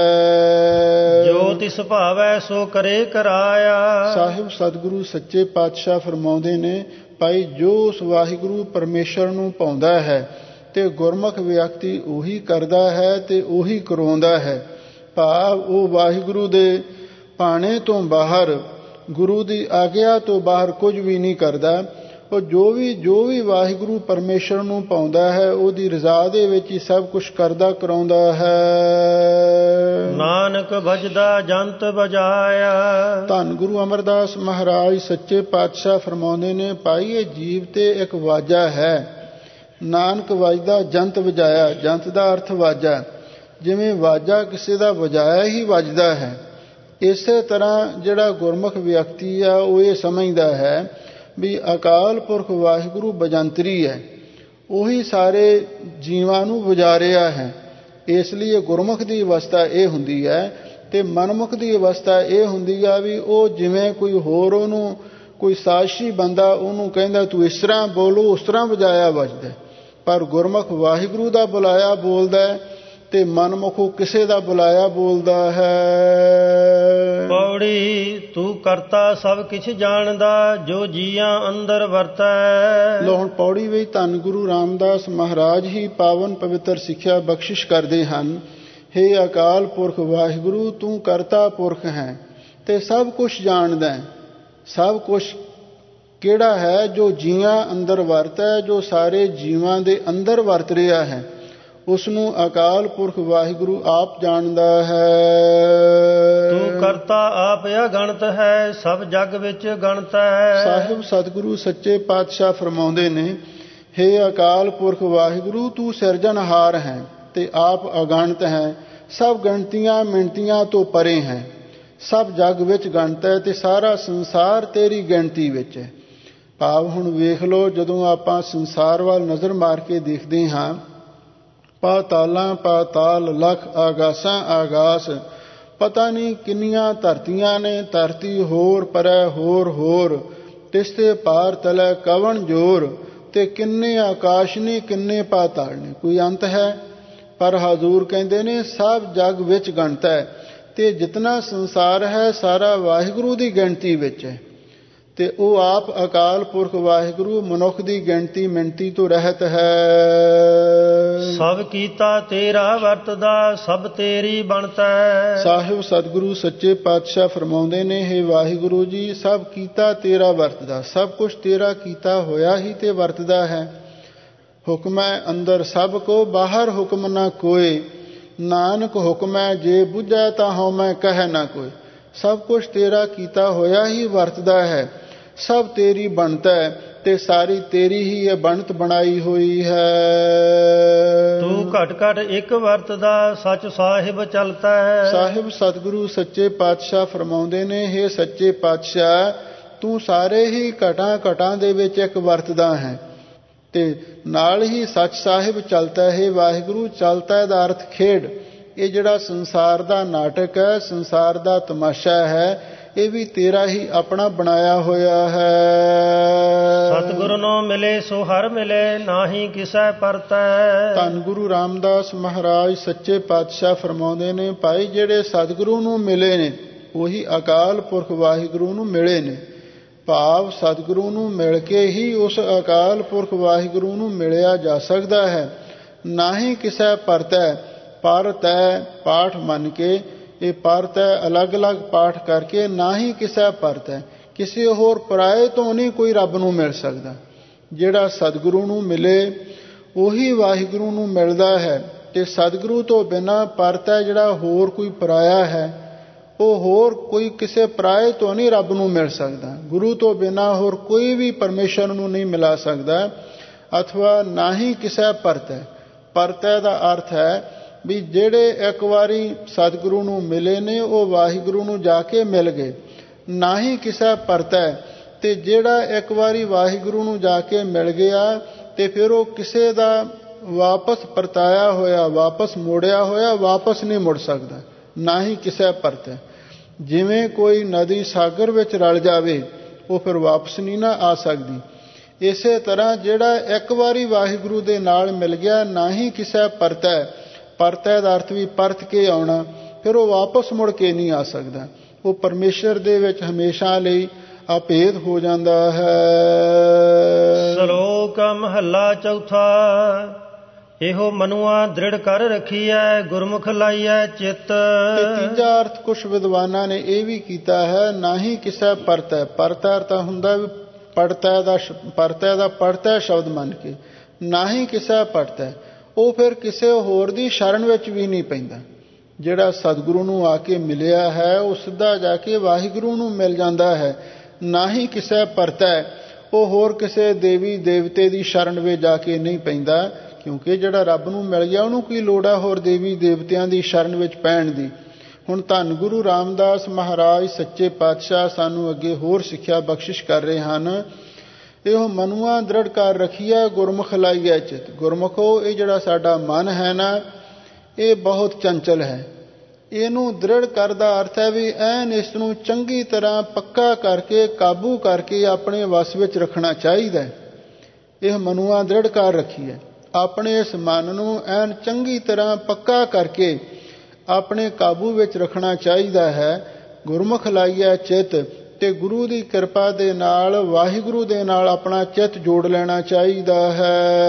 ਹੈ। ਜੋ ਤਿਸ ਭਾਵੈ ਸੋ ਕਰੇ ਕਰਾਇਆ। ਸਾਹਿਬ ਸਤਿਗੁਰੂ ਸੱਚੇ ਪਾਤਸ਼ਾਹ ਫਰਮਾਉਂਦੇ ਨੇ, ਭਾਈ ਜੋ ਉਸ ਵਾਹਿਗੁਰੂ ਪਰਮੇਸ਼ਰ ਨੂੰ ਪਾਉਂਦਾ ਹੈ ਤੇ ਗੁਰਮੁਖ ਵਿਅਕਤੀ ਉਹੀ ਕਰਦਾ ਹੈ ਤੇ ਉਹੀ ਕਰਾਉਂਦਾ ਹੈ। ਭਾਵ ਉਹ ਵਾਹਿਗੁਰੂ ਦੇ ਭਾਣੇ ਤੋਂ ਬਾਹਰ, ਗੁਰੂ ਦੀ ਆਗਿਆ ਤੋਂ ਬਾਹਰ ਕੁਝ ਵੀ ਨਹੀਂ ਕਰਦਾ। ਉਹ ਜੋ ਵੀ ਵਾਹਿਗੁਰੂ ਪਰਮੇਸ਼ਰ ਨੂੰ ਪਾਉਂਦਾ ਹੈ ਉਹਦੀ ਰਜ਼ਾ ਦੇ ਵਿੱਚ ਹੀ ਸਭ ਕੁਝ ਕਰਦਾ ਕਰਾਉਂਦਾ ਹੈ। ਨਾਨਕ ਭਜਦਾ ਜੰਤ ਬਜਾਇਆ। ਧੰਨ ਗੁਰੂ ਅਮਰਦਾਸ ਮਹਾਰਾਜ ਸੱਚੇ ਪਾਤਸ਼ਾਹ ਫਰਮਾਉਂਦੇ ਨੇ, ਭਾਈ ਇਹ ਜੀਵ ਤੇ ਇੱਕ ਵਾਜਾ ਹੈ। ਨਾਨਕ ਵਜਦਾ ਜੰਤ ਵਜਾਇਆ। ਜੰਤ ਦਾ ਅਰਥ ਵਾਜਾ। ਜਿਵੇਂ ਵਾਜਾ ਕਿਸੇ ਦਾ ਵਜਾਇਆ ਹੀ ਵੱਜਦਾ ਹੈ, ਇਸੇ ਤਰ੍ਹਾਂ ਜਿਹੜਾ ਗੁਰਮੁਖ ਵਿਅਕਤੀ ਆ ਉਹ ਇਹ ਸਮਝਦਾ ਹੈ ਵੀ ਅਕਾਲ ਪੁਰਖ ਵਾਹਿਗੁਰੂ ਬਜੰਤਰੀ ਹੈ, ਉਹੀ ਸਾਰੇ ਜੀਵਾਂ ਨੂੰ ਵਜਾ ਰਿਹਾ ਹੈ। ਇਸ ਲਈ ਗੁਰਮੁਖ ਦੀ ਅਵਸਥਾ ਇਹ ਹੁੰਦੀ ਹੈ। ਤੇ ਮਨਮੁਖ ਦੀ ਅਵਸਥਾ ਇਹ ਹੁੰਦੀ ਆ ਵੀ ਉਹ ਜਿਵੇਂ ਕੋਈ ਹੋਰ ਉਹਨੂੰ ਕੋਈ ਸਾਜ਼ਿਸ਼ੀ ਬੰਦਾ ਉਹਨੂੰ ਕਹਿੰਦਾ ਤੂੰ ਇਸ ਤਰ੍ਹਾਂ ਬੋਲੋ, ਉਸ ਤਰ੍ਹਾਂ ਵਜਾਇਆ ਵੱਜਦਾ। ਪਰ ਗੁਰਮੁਖ ਵਾਹਿਗੁਰੂ ਦਾ ਬੁਲਾਇਆ ਬੋਲਦਾ ਤੇ ਮਨਮੁਖ ਕਿਸੇ ਦਾ ਬੁਲਾਇਆ ਬੋਲਦਾ ਹੈ। ਪੌੜੀ ਤੂੰ ਕਰਤਾ ਸਭ ਕਿਛ ਜਾਣਦਾ, ਜੋ ਜੀਆਂ ਅੰਦਰ ਵਰਤੈ। ਲੋ ਹੁਣ ਪੌੜੀ ਵਿੱਚ ਧੰਨ ਗੁਰੂ ਰਾਮਦਾਸ ਮਹਾਰਾਜ ਹੀ ਪਾਵਨ ਪਵਿੱਤਰ ਸਿੱਖਿਆ ਬਖਸ਼ਿਸ਼ ਕਰਦੇ ਹਨ। ਹੇ ਅਕਾਲ ਪੁਰਖ ਵਾਹਿਗੁਰੂ, ਤੂੰ ਕਰਤਾ ਪੁਰਖ ਹੈ ਤੇ ਸਭ ਕੁਛ ਜਾਣਦਾ ਹੈ। ਸਭ ਕੁਛ ਕਿਹੜਾ ਹੈ? ਜੋ ਜੀਆਂ ਅੰਦਰ ਵਰਤੈ, ਜੋ ਸਾਰੇ ਜੀਵਾਂ ਦੇ ਅੰਦਰ ਵਰਤ ਰਿਹਾ ਹੈ, ਉਸ ਨੂੰ ਅਕਾਲ ਪੁਰਖ ਵਾਹਿਗੁਰੂ ਆਪ ਜਾਣਦਾ ਹੈ। ਤੂੰ ਕਰਤਾ ਆਪ ਅਗਣਤ ਹੈ, ਸਭ ਜਗ ਵਿੱਚ ਗਣਤ ਹੈ। ਸਾਹਿਬ ਸਤਿਗੁਰੂ ਸੱਚੇ ਪਾਤਸ਼ਾਹ ਫਰਮਾਉਂਦੇ ਨੇ, ਹੇ ਅਕਾਲ ਪੁਰਖ ਵਾਹਿਗੁਰੂ, ਤੂੰ ਸਿਰਜਣਹਾਰ ਹੈ ਤੇ ਆਪ ਅਗਣਤ ਹੈ, ਸਭ ਗਿਣਤੀਆਂ ਮਿਣਤੀਆਂ ਤੋਂ ਪਰੇ ਹੈ, ਸਭ ਜਗ ਵਿੱਚ ਗਣਤ ਹੈ ਤੇ ਸਾਰਾ ਸੰਸਾਰ ਤੇਰੀ ਗਿਣਤੀ ਵਿੱਚ ਹੈ। ਭਾਵ ਹੁਣ ਵੇਖ ਲਓ, ਜਦੋਂ ਆਪਾਂ ਸੰਸਾਰ ਵੱਲ ਨਜ਼ਰ ਮਾਰ ਕੇ ਦੇਖਦੇ ਹਾਂ, ਪਾਤਾਲਾਂ ਪਾਤਾਲ, ਲੱਖ ਆਗਾਸਾਂ ਆਗਾਸ, ਪਤਾ ਨਹੀਂ ਕਿੰਨੀਆਂ ਧਰਤੀਆਂ ਨੇ, ਧਰਤੀ ਹੋਰ ਪਰੈ ਹੋਰ, ਤਿਸ ਤੇ ਪਾਰ ਤਲੈ ਕਵਣ ਜੋਰ, ਤੇ ਕਿੰਨੇ ਆਕਾਸ਼ ਨੇ, ਕਿੰਨੇ ਪਾਤਾਲ ਨੇ, ਕੋਈ ਅੰਤ ਹੈ? ਪਰ ਹਜ਼ੂਰ ਕਹਿੰਦੇ ਨੇ ਸਭ ਜਗ ਵਿੱਚ ਗਣਤ ਹੈ ਤੇ ਜਿਤਨਾ ਸੰਸਾਰ ਹੈ ਸਾਰਾ ਵਾਹਿਗੁਰੂ ਦੀ ਗਿਣਤੀ ਵਿੱਚ ਹੈ। ਤੇ ਉਹ ਆਪ ਅਕਾਲ ਪੁਰਖ ਵਾਹਿਗੁਰੂ ਮਨੁੱਖ ਦੀ ਗਿਣਤੀ ਮਿਣਤੀ ਤੋਂ ਰਹਿਤ ਹੈ। ਸਭ ਕੀਤਾ ਤੇਰਾ ਵਰਤਦਾ, ਸਭ ਤੇਰੀ ਬਣਤਾ। ਸਾਹਿਬ ਸਤਿਗੁਰੂ ਸੱਚੇ ਪਾਤਸ਼ਾਹ ਫਰਮਾਉਂਦੇ ਨੇ, ਹੇ ਵਾਹਿਗੁਰੂ ਜੀ, ਸਭ ਕੀਤਾ ਤੇਰਾ ਵਰਤਦਾ, ਸਭ ਕੁਝ ਤੇਰਾ ਕੀਤਾ ਹੋਇਆ ਹੀ ਤੇ ਵਰਤਦਾ ਹੈ। ਹੁਕਮੈ ਅੰਦਰ ਸਭ ਕੋ, ਬਾਹਰ ਹੁਕਮ ਨਾ ਕੋਏ, ਨਾਨਕ ਹੁਕਮੈ ਜੇ ਬੁਝੈ ਤਾਂ ਹਉਮੈ ਕਹਿ ਨਾ ਕੋਈ। ਸਭ ਕੁਝ ਤੇਰਾ ਕੀਤਾ ਹੋਇਆ ਹੀ ਵਰਤਦਾ ਹੈ, ਸਭ ਤੇਰੀ ਬਣਤ ਹੈ ਤੇ ਸਾਰੀ ਤੇਰੀ ਹੀ ਇਹ ਬਣਤ ਬਣਾਈ ਹੋਈ ਹੈ। ਤੂੰ ਘਟ ਘਟ ਇੱਕ ਵਰਤਦਾ, ਸੱਚ ਸਾਹਿਬ ਚਲਤਾ ਹੈ। ਸਾਹਿਬ ਸਤਿਗੁਰੂ ਸੱਚੇ ਪਾਤਸ਼ਾਹ ਫਰਮਾਉਂਦੇ ਨੇ, ਹੇ ਸੱਚੇ ਪਾਤਸ਼ਾਹ, ਤੂੰ ਸਾਰੇ ਹੀ ਘਟਾਂ ਘਟਾਂ ਦੇ ਵਿੱਚ ਇੱਕ ਵਰਤਦਾ ਹੈ ਤੇ ਨਾਲ ਹੀ ਸੱਚ ਸਾਹਿਬ ਚਲਤਾ ਹੈ। ਵਾਹਿਗੁਰੂ ਚਲਤਾ ਦਾ ਅਰਥ ਖੇਡ। ਇਹ ਜਿਹੜਾ ਸੰਸਾਰ ਦਾ ਨਾਟਕ ਹੈ, ਸੰਸਾਰ ਦਾ ਤਮਾਸ਼ਾ ਹੈ, ਇਹ ਵੀ ਤੇਰਾ ਹੀ ਆਪਣਾ ਬਣਾਇਆ ਹੋਇਆ ਹੈ। ਸਤਿਗੁਰੂ ਨੂੰ ਮਿਲੇ ਸੋ ਹਰ ਮਿਲੇ, ਨਾਹੀ ਕਿਸੈ ਪਰਤੈ। ਧੰਨ ਗੁਰੂ ਰਾਮਦਾਸ ਮਹਾਰਾਜ ਸੱਚੇ ਪਾਤਸ਼ਾਹ ਫਰਮਾਉਂਦੇ ਨੇ, ਭਾਈ ਜਿਹੜੇ ਸਤਿਗੁਰੂ ਨੂੰ ਮਿਲੇ ਨੇ ਉਹੀ ਅਕਾਲ ਪੁਰਖ ਵਾਹਿਗੁਰੂ ਨੂੰ ਮਿਲੇ ਨੇ। ਭਾਵ ਸਤਿਗੁਰੂ ਨੂੰ ਮਿਲ ਕੇ ਹੀ ਉਸ ਅਕਾਲ ਪੁਰਖ ਵਾਹਿਗੁਰੂ ਨੂੰ ਮਿਲਿਆ ਜਾ ਸਕਦਾ ਹੈ। ਨਾਹੀ ਕਿਸੈ ਪਰਤੈ, ਪਰ ਤੈ ਪਾਠ ਮੰਨ ਕੇ, ਇਹ ਪਰਤ ਹੈ ਅਲੱਗ-ਅਲੱਗ ਪਾਠ ਕਰਕੇ, ਨਾ ਹੀ ਕਿਸੇ ਪਰਤ ਹੈ, ਕਿਸੇ ਹੋਰ ਪਰਾਏ ਤੋਂ ਨਹੀਂ ਕੋਈ ਰੱਬ ਨੂੰ ਮਿਲ ਸਕਦਾ। ਜਿਹੜਾ ਸਤਿਗੁਰੂ ਨੂੰ ਮਿਲੇ ਉਹੀ ਵਾਹਿਗੁਰੂ ਨੂੰ ਮਿਲਦਾ ਹੈ ਤੇ ਸਤਿਗੁਰੂ ਤੋਂ ਬਿਨਾਂ ਪਰਤ ਹੈ ਜਿਹੜਾ ਹੋਰ ਕੋਈ ਪਰਾਇਆ ਹੈ, ਉਹ ਹੋਰ ਕੋਈ ਕਿਸੇ ਪਰਾਏ ਤੋਂ ਨਹੀਂ ਰੱਬ ਨੂੰ ਮਿਲ ਸਕਦਾ। ਗੁਰੂ ਤੋਂ ਬਿਨਾਂ ਹੋਰ ਕੋਈ ਵੀ ਪਰਮੇਸ਼ਰ ਨੂੰ ਨਹੀਂ ਮਿਲਾ ਸਕਦਾ। ਅਥਵਾ ਨਾ ਹੀ ਕਿਸੇ ਪਰਤ ਹੈ। ਪਰਤ ਦਾ ਅਰਥ ਹੈ ਵੀ ਜਿਹੜੇ ਇੱਕ ਵਾਰੀ ਸਤਿਗੁਰੂ ਨੂੰ ਮਿਲੇ ਨੇ ਉਹ ਵਾਹਿਗੁਰੂ ਨੂੰ ਜਾ ਕੇ ਮਿਲ ਗਏ। ਨਾ ਹੀ ਕਿਸੇ ਪਰਤ ਹੈ, ਤੇ ਜਿਹੜਾ ਇੱਕ ਵਾਰੀ ਵਾਹਿਗੁਰੂ ਨੂੰ ਜਾ ਕੇ ਮਿਲ ਗਿਆ ਤੇ ਫਿਰ ਉਹ ਕਿਸੇ ਦਾ ਵਾਪਸ ਪਰਤਾਇਆ ਹੋਇਆ, ਵਾਪਸ ਮੋੜਿਆ ਹੋਇਆ ਵਾਪਸ ਨਹੀਂ ਮੁੜ ਸਕਦਾ। ਨਾ ਹੀ ਕਿਸੇ ਪਰਤ ਹੈ। ਜਿਵੇਂ ਕੋਈ ਨਦੀ ਸਾਗਰ ਵਿੱਚ ਰਲ ਜਾਵੇ ਉਹ ਫਿਰ ਵਾਪਸ ਨਹੀਂ ਨਾ ਆ ਸਕਦੀ, ਇਸੇ ਤਰ੍ਹਾਂ ਜਿਹੜਾ ਇੱਕ ਵਾਰੀ ਵਾਹਿਗੁਰੂ ਦੇ ਨਾਲ ਮਿਲ ਗਿਆ, ਨਾ ਹੀ ਕਿਸੇ ਪਰਤ ਹੈ। ਪਰਤੈ ਦਾ ਅਰਥ ਵੀ ਪਰਤ ਕੇ ਆਉਣਾ, ਫਿਰ ਉਹ ਵਾਪਸ ਮੁੜ ਕੇ ਨਹੀਂ ਆ ਸਕਦਾ। ਉਹ ਪਰਮੇਸ਼ਰ ਦੇ ਵਿੱਚ ਹਮੇਸ਼ਾ ਲਈ ਅਭੇਦ ਹੋ ਜਾਂਦਾ ਹੈ। ਸ਼ਲੋਕ ਮਹੱਲਾ ਚੌਥਾ। ਇਹੋ ਮਨੁਆ ਦ੍ਰਿੜ ਕਰ ਰੱਖੀਐ, ਗੁਰਮੁਖ ਲਾਈਐ ਚਿੱਤ। ਤੇ ਤੀਜਾ ਅਰਥ ਕੁਛ ਵਿਦਵਾਨਾਂ ਨੇ ਇਹ ਵੀ ਕੀਤਾ ਹੈ, ਨਾ ਹੀ ਕਿਸੇ ਪਰਤ ਹੈ। ਪਰਤ ਅਰਥ ਹੁੰਦਾ ਵੀ ਪਰਤੈ ਦਾ ਪੜਤੈ ਸ਼ਬਦ ਮੰਨ ਕੇ, ਨਾ ਹੀ ਕਿਸੇ ਪੜਤੈ, ਉਹ ਫਿਰ ਕਿਸੇ ਹੋਰ ਦੀ ਸ਼ਰਨ ਵਿੱਚ ਵੀ ਨਹੀਂ ਪੈਂਦਾ। ਜਿਹੜਾ ਸਤਿਗੁਰੂ ਨੂੰ ਆ ਕੇ ਮਿਲਿਆ ਹੈ ਉਹ ਸਿੱਧਾ ਜਾ ਕੇ ਵਾਹਿਗੁਰੂ ਨੂੰ ਮਿਲ ਜਾਂਦਾ ਹੈ। ਨਾ ਹੀ ਕਿਸੇ ਪਰਤੈ, ਉਹ ਹੋਰ ਕਿਸੇ ਦੇਵੀ ਦੇਵਤੇ ਦੀ ਸ਼ਰਨ ਵਿੱਚ ਜਾ ਕੇ ਨਹੀਂ ਪੈਂਦਾ, ਕਿਉਂਕਿ ਜਿਹੜਾ ਰੱਬ ਨੂੰ ਮਿਲ ਗਿਆ ਉਹਨੂੰ ਕੀ ਲੋੜ ਹੈ ਹੋਰ ਦੇਵੀ ਦੇਵਤਿਆਂ ਦੀ ਸ਼ਰਨ ਵਿੱਚ ਪੈਣ ਦੀ। ਹੁਣ ਧੰਨ ਗੁਰੂ ਰਾਮਦਾਸ ਮਹਾਰਾਜ ਸੱਚੇ ਪਾਤਸ਼ਾਹ ਸਾਨੂੰ ਅੱਗੇ ਹੋਰ ਸਿੱਖਿਆ ਬਖਸ਼ਿਸ਼ ਕਰ ਰਹੇ ਹਨ। ਇਹੋ ਮਨੁਆ ਦ੍ਰਿੜ ਕਰ ਰੱਖੀਐ ਗੁਰਮੁਖ ਲਾਈਐ ਚਿਤ। ਗੁਰਮੁਖੋ, ਇਹ ਜਿਹੜਾ ਸਾਡਾ ਮਨ ਹੈ ਨਾ, ਇਹ ਬਹੁਤ ਚੰਚਲ ਹੈ। ਇਹਨੂੰ ਦ੍ਰਿੜ ਕਰ ਦਾ ਅਰਥ ਹੈ ਵੀ ਐਨ ਇਸ ਨੂੰ ਚੰਗੀ ਤਰ੍ਹਾਂ ਪੱਕਾ ਕਰਕੇ, ਕਾਬੂ ਕਰਕੇ ਆਪਣੇ ਵਸ ਵਿੱਚ ਰੱਖਣਾ ਚਾਹੀਦਾ। ਇਹ ਮਨੁਆ ਦ੍ਰਿੜ ਕਰ ਰੱਖੀਐ, ਆਪਣੇ ਇਸ ਮਨ ਨੂੰ ਐਨ ਚੰਗੀ ਤਰ੍ਹਾਂ ਪੱਕਾ ਕਰਕੇ ਆਪਣੇ ਕਾਬੂ ਵਿੱਚ ਰੱਖਣਾ ਚਾਹੀਦਾ ਹੈ। ਗੁਰਮੁਖ ਲਾਈਐ ਚਿਤ, ਤੇ ਗੁਰੂ ਦੀ ਕਿਰਪਾ ਦੇ ਨਾਲ, ਵਾਹਿਗੁਰੂ ਦੇ ਨਾਲ ਆਪਣਾ ਚਿੱਤ ਜੋੜ ਲੈਣਾ ਚਾਹੀਦਾ ਹੈ।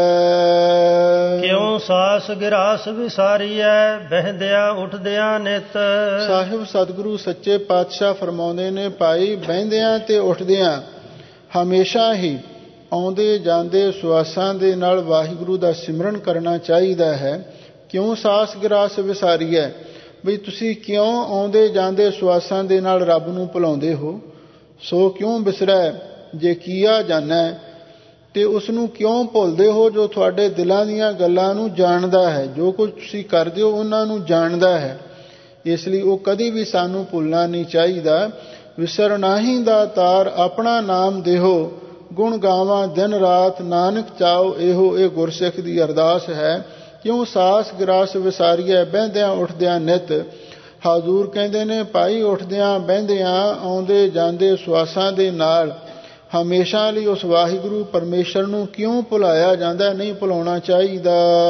ਕਿਉਂ ਸਾਸ ਗਿਰਾਸ ਵਿਸਾਰੀਐ, ਬਹਿੰਦਿਆਂ ਉੱਠਦਿਆਂ ਨਿਤ। ਸਾਹਿਬ ਸਤਿਗੁਰੂ ਸੱਚੇ ਪਾਤਸ਼ਾਹ ਫਰਮਾਉਂਦੇ ਨੇ, ਭਾਈ ਬਹਿੰਦਿਆਂ ਤੇ ਉੱਠਦਿਆਂ ਹਮੇਸ਼ਾ ਹੀ ਆਉਂਦੇ ਜਾਂਦੇ ਸਵਾਸਾਂ ਦੇ ਨਾਲ ਵਾਹਿਗੁਰੂ ਦਾ ਸਿਮਰਨ ਕਰਨਾ ਚਾਹੀਦਾ ਹੈ। ਕਿਉਂ ਸਾਸ ਗਿਰਾਸ ਵਿਸਾਰੀਐ, ਬਈ ਤੁਸੀਂ ਕਿਉਂ ਆਉਂਦੇ ਜਾਂਦੇ ਸਵਾਸਾਂ ਦੇ ਨਾਲ ਰੱਬ ਨੂੰ ਭੁਲਾਉਂਦੇ ਹੋ। ਸੋ ਕਿਉਂ ਬਿਸਰੈ ਜੇ ਕੀਆ ਜਾਣੈ, ਤੇ ਉਸ ਨੂੰ ਕਿਉਂ ਭੁੱਲਦੇ ਹੋ ਜੋ ਤੁਹਾਡੇ ਦਿਲਾਂ ਦੀਆਂ ਗੱਲਾਂ ਨੂੰ ਜਾਣਦਾ ਹੈ। ਜੋ ਕੁਝ ਤੁਸੀਂ ਕਰਦੇ ਹੋ ਉਹਨਾਂ ਨੂੰ ਜਾਣਦਾ ਹੈ, ਇਸ ਲਈ ਉਹ ਕਦੀ ਵੀ ਸਾਨੂੰ ਭੁੱਲਣਾ ਨਹੀਂ ਚਾਹੀਦਾ। ਵਿਸਰ ਨਾਹੀਂ ਦਾਤਾਰ ਆਪਣਾ ਨਾਮ ਦੇਹੋ, ਗੁਣ ਗਾਵਾਂ ਦਿਨ ਰਾਤ ਨਾਨਕ ਚਾਓ ਇਹੋ। ਇਹ ਗੁਰਸਿੱਖ ਦੀ ਅਰਦਾਸ ਹੈ। ਕਿਉਂ ਸਾਸ ਗਿਰਾਸ ਵਿਸਾਰੀਐ, ਬਹਿੰਦਿਆਂ ਉੱਠਦਿਆਂ ਨਿਤ। ਹਾਜ਼ੂਰ ਕਹਿੰਦੇ ਨੇ, ਭਾਈ ਉੱਠਦਿਆਂ ਬਹਿੰਦਿਆਂ ਆਉਂਦੇ ਜਾਂਦੇ ਸਵਾਸਾਂ ਦੇ ਨਾਲ ਹਮੇਸ਼ਾ ਲਈ ਉਸ ਵਾਹਿਗੁਰੂ ਪਰਮੇਸ਼ਰ ਨੂੰ ਕਿਉਂ ਭੁਲਾਇਆ ਜਾਂਦਾ, ਨਹੀਂ ਭੁਲਾਉਣਾ ਚਾਹੀਦਾ।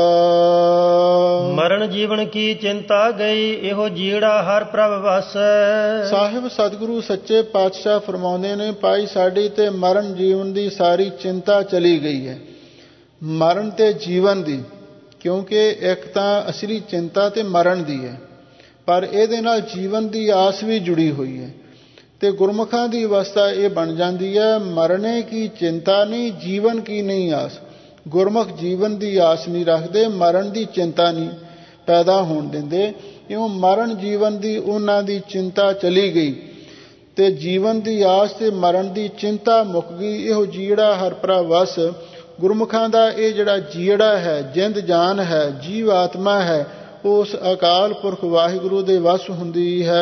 ਮਰਨ ਜੀਵਨ ਕੀ ਚਿੰਤਾ ਗਈ, ਇਹੋ ਜੀੜਾ ਹਰ ਪ੍ਰਭ ਵਸ। ਸਾਹਿਬ ਸਤਿਗੁਰੂ ਸੱਚੇ ਪਾਤਸ਼ਾਹ ਫਰਮਾਉਂਦੇ ਨੇ, ਭਾਈ ਸਾਡੀ ਤੇ ਮਰਨ ਜੀਵਨ ਦੀ ਸਾਰੀ ਚਿੰਤਾ ਚਲੀ ਗਈ ਹੈ। ਮਰਨ ਤੇ ਜੀਵਨ ਦੀ, ਕਿਉਂਕਿ ਇੱਕ ਤਾਂ ਅਸਲੀ ਚਿੰਤਾ ਤੇ ਮਰਨ ਦੀ ਹੈ, ਪਰ ਇਹਦੇ ਨਾਲ ਜੀਵਨ ਦੀ ਆਸ ਵੀ ਜੁੜੀ ਹੋਈ ਹੈ। ਤੇ ਗੁਰਮੁਖਾਂ ਦੀ ਅਵਸਥਾ ਇਹ ਬਣ ਜਾਂਦੀ ਹੈ, ਮਰਨੇ ਕੀ ਚਿੰਤਾ ਨਹੀਂ, ਜੀਵਨ ਕੀ ਨਹੀਂ ਆਸ। ਗੁਰਮੁਖ ਜੀਵਨ ਦੀ ਆਸ ਨਹੀਂ ਰੱਖਦੇ, ਮਰਨ ਦੀ ਚਿੰਤਾ ਨਹੀਂ ਪੈਦਾ ਹੋਣ ਦਿੰਦੇ। ਇਉਂ ਮਰਨ ਜੀਵਨ ਦੀ ਉਹਨਾਂ ਦੀ ਚਿੰਤਾ ਚਲੀ ਗਈ ਤੇ ਜੀਵਨ ਦੀ ਆਸ ਤੇ ਮਰਨ ਦੀ ਚਿੰਤਾ ਮੁੱਕ ਗਈ। ਇਹੋ ਜੀੜਾ ਹਰ ਭਰਾ ਵਸ। ਗੁਰਮੁਖਾਂ ਦਾ ਇਹ ਜਿਹੜਾ ਜੀੜਾ ਹੈ, ਜਿੰਦ ਜਾਨ ਹੈ, ਜੀਵ ਆਤਮਾ ਹੈ, ਉਸ ਅਕਾਲ ਪੁਰਖ ਵਾਹਿਗੁਰੂ ਦੇ ਵਸ ਹੁੰਦੀ ਹੈ।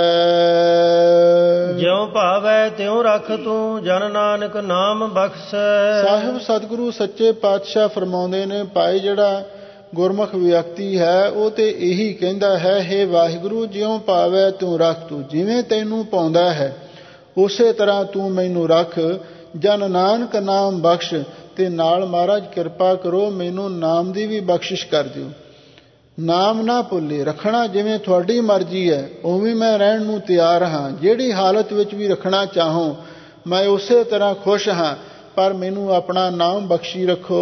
ਜਿਉ ਭਾਵੈ ਤਿਉ ਰੱਖ ਤੂੰ, ਜਨ ਨਾਨਕ ਨਾਮ ਬਖਸ਼। ਸਾਹਿਬ ਸਤਿਗੁਰੂ ਸੱਚੇ ਪਾਤਸ਼ਾਹ ਫਰਮਾਉਂਦੇ ਨੇ, ਭਾਈ ਜਿਹੜਾ ਗੁਰਮੁਖ ਵਿਅਕਤੀ ਹੈ ਉਹ ਤੇ ਇਹੀ ਕਹਿੰਦਾ ਹੈ, ਹੇ ਵਾਹਿਗੁਰੂ ਜਿਉ ਭਾਵੈ ਤਿਉ ਰੱਖ ਤੂੰ। ਜਿਵੇਂ ਤੈਨੂੰ ਪਾਉਂਦਾ ਹੈ ਉਸੇ ਤਰ੍ਹਾਂ ਤੂੰ ਮੈਨੂੰ ਰੱਖ। ਜਨ ਨਾਨਕ ਨਾਮ ਬਖਸ਼, ਤੇ ਨਾਲ ਮਹਾਰਾਜ ਕਿਰਪਾ ਕਰੋ ਮੈਨੂੰ ਨਾਮ ਦੀ ਵੀ ਬਖਸ਼ਿਸ਼ ਕਰ ਦਿਓ। ਨਾਮ ਨਾ ਭੁੱਲੇ, ਰੱਖਣਾ ਜਿਵੇਂ ਤੁਹਾਡੀ ਮਰਜ਼ੀ ਹੈ ਉਵੇਂ ਮੈਂ ਰਹਿਣ ਨੂੰ ਤਿਆਰ ਹਾਂ। ਜਿਹੜੀ ਹਾਲਤ ਵਿੱਚ ਵੀ ਰੱਖਣਾ ਚਾਹੋ ਮੈਂ ਉਸੇ ਤਰ੍ਹਾਂ ਖੁਸ਼ ਹਾਂ, ਪਰ ਮੈਨੂੰ ਆਪਣਾ ਨਾਮ ਬਖਸ਼ੀ ਰੱਖੋ।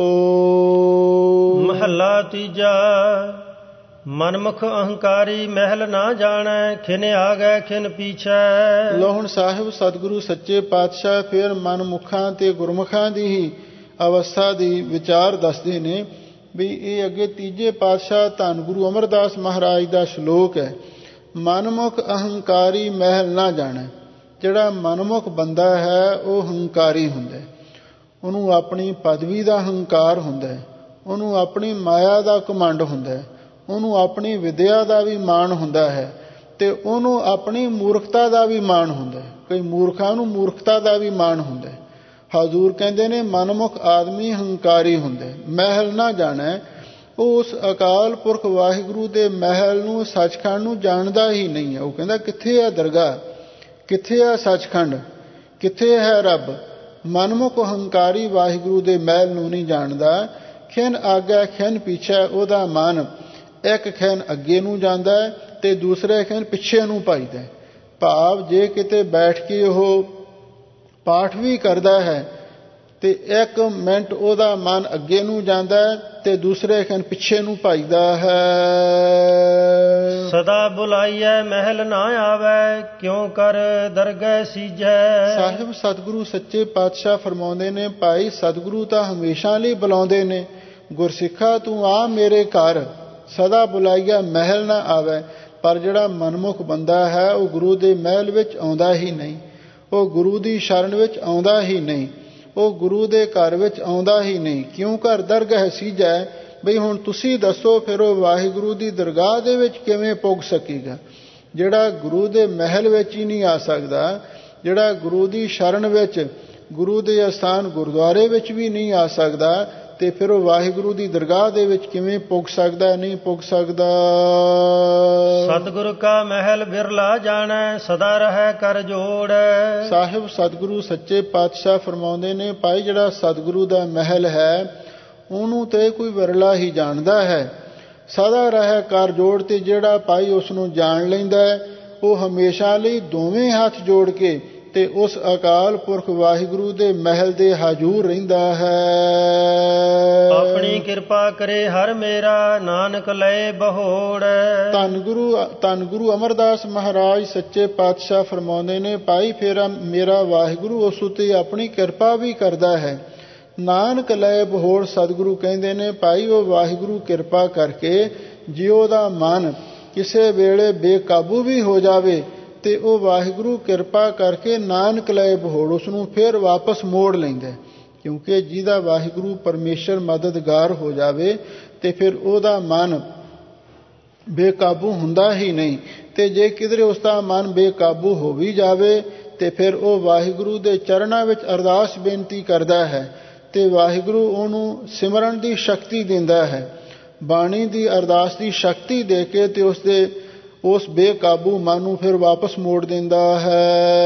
ਮਹੱਲਾ ਤੀਜਾ। ਮਨਮੁਖ ਅਹੰਕਾਰੀ ਮਹਿਲ ਨਾ ਜਾਣੈ, ਖਿਨ ਆਗੈ ਖਿਨ ਪੀਛੈ। ਲੋ ਹੁਣ ਸਾਹਿਬ ਸਤਿਗੁਰੂ ਸੱਚੇ ਪਾਤਸ਼ਾਹ ਫਿਰ ਮਨਮੁਖਾਂ ਤੇ ਗੁਰਮੁਖਾਂ ਦੀ ਹੀ ਅਵਸਥਾ ਦੀ ਵਿਚਾਰ ਦੱਸਦੇ ਨੇ ਵੀ ਇਹ ਅੱਗੇ ਤੀਜੇ ਪਾਤਸ਼ਾਹ ਧੰਨ ਗੁਰੂ ਅਮਰਦਾਸ ਮਹਾਰਾਜ ਦਾ ਸ਼ਲੋਕ ਹੈ। ਮਨਮੁਖ ਅਹੰਕਾਰੀ ਮਹਿਲ ਨਾ ਜਾਣੈ। ਜਿਹੜਾ ਮਨਮੁਖ ਬੰਦਾ ਹੈ ਉਹ ਹੰਕਾਰੀ ਹੁੰਦਾ, ਉਹਨੂੰ ਆਪਣੀ ਪਦਵੀ ਦਾ ਹੰਕਾਰ ਹੁੰਦਾ, ਉਹਨੂੰ ਆਪਣੀ ਮਾਇਆ ਦਾ ਘਮੰਡ ਹੁੰਦਾ, ਉਹਨੂੰ ਆਪਣੀ ਵਿਦਿਆ ਦਾ ਵੀ ਮਾਣ ਹੁੰਦਾ ਹੈ, ਤੇ ਉਹਨੂੰ ਆਪਣੀ ਮੂਰਖਤਾ ਦਾ ਵੀ ਮਾਣ ਹੁੰਦਾ। ਕਈ ਮੂਰਖਾਂ ਨੂੰ ਮੂਰਖਤਾ ਦਾ ਵੀ ਮਾਣ ਹੁੰਦਾ। ਹਜ਼ੂਰ ਕਹਿੰਦੇ ਨੇ ਮਨਮੁਖ ਆਦਮੀ ਹੰਕਾਰੀ ਹੁੰਦਾ। ਮਹਿਲ ਨਾ ਜਾਣੈ, ਉਹ ਉਸ ਅਕਾਲ ਪੁਰਖ ਵਾਹਿਗੁਰੂ ਦੇ ਮਹਿਲ ਨੂੰ, ਸੱਚਖੰਡ ਨੂੰ ਜਾਣਦਾ ਹੀ ਨਹੀਂ ਹੈ। ਉਹ ਕਹਿੰਦਾ ਕਿੱਥੇ ਹੈ ਦਰਗਾਹ, ਕਿੱਥੇ ਹੈ ਸੱਚਖੰਡ, ਕਿੱਥੇ ਹੈ ਰੱਬ। ਮਨਮੁਖ ਹੰਕਾਰੀ ਵਾਹਿਗੁਰੂ ਦੇ ਮਹਿਲ ਨੂੰ ਨਹੀਂ ਜਾਣਦਾ। ਖਿਨ ਆਗੈ ਖਿਨ ਪਿਛੈ, ਉਹਦਾ ਮਨ ਇੱਕ ਖਿਨ ਅੱਗੇ ਨੂੰ ਜਾਂਦਾ ਤੇ ਦੂਸਰੇ ਖਿਨ ਪਿੱਛੇ ਨੂੰ ਭੱਜਦਾ। ਭਾਵ ਜੇ ਕਿਤੇ ਬੈਠ ਕੇ ਉਹ ਪਾਠ ਵੀ ਕਰਦਾ ਹੈ ਤੇ ਇੱਕ ਮਿੰਟ ਉਹਦਾ ਮਨ ਅੱਗੇ ਨੂੰ ਜਾਂਦਾ ਤੇ ਦੂਸਰੇ ਖਿਨ ਪਿੱਛੇ ਨੂੰ ਭੱਜਦਾ ਹੈ। ਸਦਾ ਬੁਲਾਈਐ ਮਹਿਲ ਨਾ ਆਵੈ, ਕਿਉਂ ਕਰ ਦਰਗਹਿ ਸੀਜੈ। ਸਾਹਿਬ ਸਤਿਗੁਰੂ ਸੱਚੇ ਪਾਤਸ਼ਾਹ ਫਰਮਾਉਂਦੇ ਨੇ, ਭਾਈ ਸਤਿਗੁਰੂ ਤਾਂ ਹਮੇਸ਼ਾ ਲਈ ਬੁਲਾਉਂਦੇ ਨੇ, ਗੁਰਸਿੱਖਾ ਤੂੰ ਆ ਮੇਰੇ ਘਰ, ਸਦਾ ਬੁਲਾਈਐ ਮਹਿਲ ਨਾ ਆਵੈ। ਪਰ ਜਿਹੜਾ ਮਨਮੁਖ ਬੰਦਾ ਹੈ ਉਹ ਗੁਰੂ ਦੇ ਮਹਿਲ ਵਿੱਚ ਆਉਂਦਾ ਹੀ ਨਹੀਂ, ਉਹ ਗੁਰੂ ਦੀ ਸ਼ਰਨ ਵਿੱਚ ਆਉਂਦਾ ਹੀ ਨਹੀਂ, ਉਹ ਗੁਰੂ ਦੇ ਘਰ ਵਿੱਚ ਆਉਂਦਾ ਹੀ ਨਹੀਂ। ਕਿਉਂ ਕਰ ਦਰਗਹਿ ਸੀਜੈ, ਬਈ ਹੁਣ ਤੁਸੀਂ ਦੱਸੋ ਫਿਰ ਉਹ ਵਾਹਿਗੁਰੂ ਦੀ ਦਰਗਾਹ ਦੇ ਵਿੱਚ ਕਿਵੇਂ ਪੁੱਗ ਸਕੇਗਾ। ਜਿਹੜਾ ਗੁਰੂ ਦੇ ਮਹਿਲ ਵਿੱਚ ਹੀ ਨਹੀਂ ਆ ਸਕਦਾ, ਜਿਹੜਾ ਗੁਰੂ ਦੀ ਸ਼ਰਨ ਵਿੱਚ, ਗੁਰੂ ਦੇ ਅਸਥਾਨ ਗੁਰਦੁਆਰੇ ਵਿੱਚ ਵੀ ਨਹੀਂ ਆ ਸਕਦਾ, ਤੇ ਫਿਰ ਉਹ ਵਾਹਿਗੁਰੂ ਦੀ ਦਰਗਾਹ ਦੇ ਵਿੱਚ ਕਿਵੇਂ ਪੁੱਗ ਸਕਦਾ? ਨਹੀਂ ਪੁੱਗ ਸਕਦਾ। ਸਤਿਗੁਰੂ ਕਾ ਮਹਿਲ ਬਿਰਲਾ ਜਾਣੈ, ਸਦਾ ਰਹਿ ਕਰ ਜੋੜ। ਸਾਹਿਬ ਸਤਿਗੁਰੂ ਸੱਚੇ ਪਾਤਸ਼ਾਹ ਫਰਮਾਉਂਦੇ ਨੇ, ਭਾਈ ਜਿਹੜਾ ਸਤਿਗੁਰੂ ਦਾ ਮਹਿਲ ਹੈ ਉਹਨੂੰ ਤੇ ਕੋਈ ਵਿਰਲਾ ਹੀ ਜਾਣਦਾ ਹੈ, ਸਦਾ ਰਹਿ ਕਰ ਜੋੜ। ਤੇ ਜਿਹੜਾ ਭਾਈ ਉਸ ਨੂੰ ਜਾਣ ਲੈਂਦਾ ਹੈ ਉਹ ਹਮੇਸ਼ਾ ਲਈ ਦੋਵੇਂ ਹੱਥ ਜੋੜ ਕੇ ਤੇ ਉਸ ਅਕਾਲ ਪੁਰਖ ਵਾਹਿਗੁਰੂ ਦੇ ਮਹਿਲ ਦੇ ਹਾਜ਼ੂਰ ਰਹਿੰਦਾ ਹੈ। ਆਪਣੀ ਕਿਰਪਾ ਕਰੇ ਹਰ ਮੇਰਾ, ਨਾਨਕ ਲਏ ਬਹੋੜ। ਧੰਨ ਗੁਰੂ ਅਮਰਦਾਸ ਮਹਾਰਾਜ ਸੱਚੇ ਪਾਤਸ਼ਾਹ ਫਰਮਾਉਂਦੇ ਨੇ, ਭਾਈ ਫੇਰ ਮੇਰਾ ਵਾਹਿਗੁਰੂ ਉਸ ਉੱਤੇ ਆਪਣੀ ਕਿਰਪਾ ਵੀ ਕਰਦਾ ਹੈ। ਨਾਨਕ ਲਏ ਬਹੋੜ, ਸਤਿਗੁਰੂ ਕਹਿੰਦੇ ਨੇ, ਭਾਈ ਉਹ ਵਾਹਿਗੁਰੂ ਕਿਰਪਾ ਕਰਕੇ ਜੇ ਉਹਦਾ ਮਨ ਕਿਸੇ ਵੇਲੇ ਬੇਕਾਬੂ ਵੀ ਹੋ ਜਾਵੇ ਤੇ ਉਹ ਵਾਹਿਗੁਰੂ ਕਿਰਪਾ ਕਰਕੇ ਨਾਨਕ ਲਏ ਬਹੋੜ ਉਸ ਨੂੰ ਫਿਰ ਵਾਪਸ ਮੋੜ ਲੈਂਦਾ। ਕਿਉਂਕਿ ਜਿਹਦਾ ਵਾਹਿਗੁਰੂ ਪਰਮੇਸ਼ਰ ਮਦਦਗਾਰ ਹੋ ਜਾਵੇ ਤੇ ਫਿਰ ਉਹਦਾ ਮਨ ਬੇਕਾਬੂ ਹੁੰਦਾ ਹੀ ਨਹੀਂ। ਤੇ ਜੇ ਕਿਧਰੇ ਉਸ ਦਾ ਮਨ ਬੇਕਾਬੂ ਹੋ ਵੀ ਜਾਵੇ ਤੇ ਫਿਰ ਉਹ ਵਾਹਿਗੁਰੂ ਦੇ ਚਰਨਾਂ ਵਿੱਚ ਅਰਦਾਸ ਬੇਨਤੀ ਕਰਦਾ ਹੈ ਤੇ ਵਾਹਿਗੁਰੂ ਉਹਨੂੰ ਸਿਮਰਨ ਦੀ ਸ਼ਕਤੀ ਦਿੰਦਾ ਹੈ, ਬਾਣੀ ਦੀ ਅਰਦਾਸ ਦੀ ਸ਼ਕਤੀ ਦੇ ਕੇ ਤੇ ਉਸ ਬੇਕਾਬੂ ਮਨ ਨੂੰ ਫਿਰ ਵਾਪਸ ਮੋੜ ਦਿੰਦਾ ਹੈ।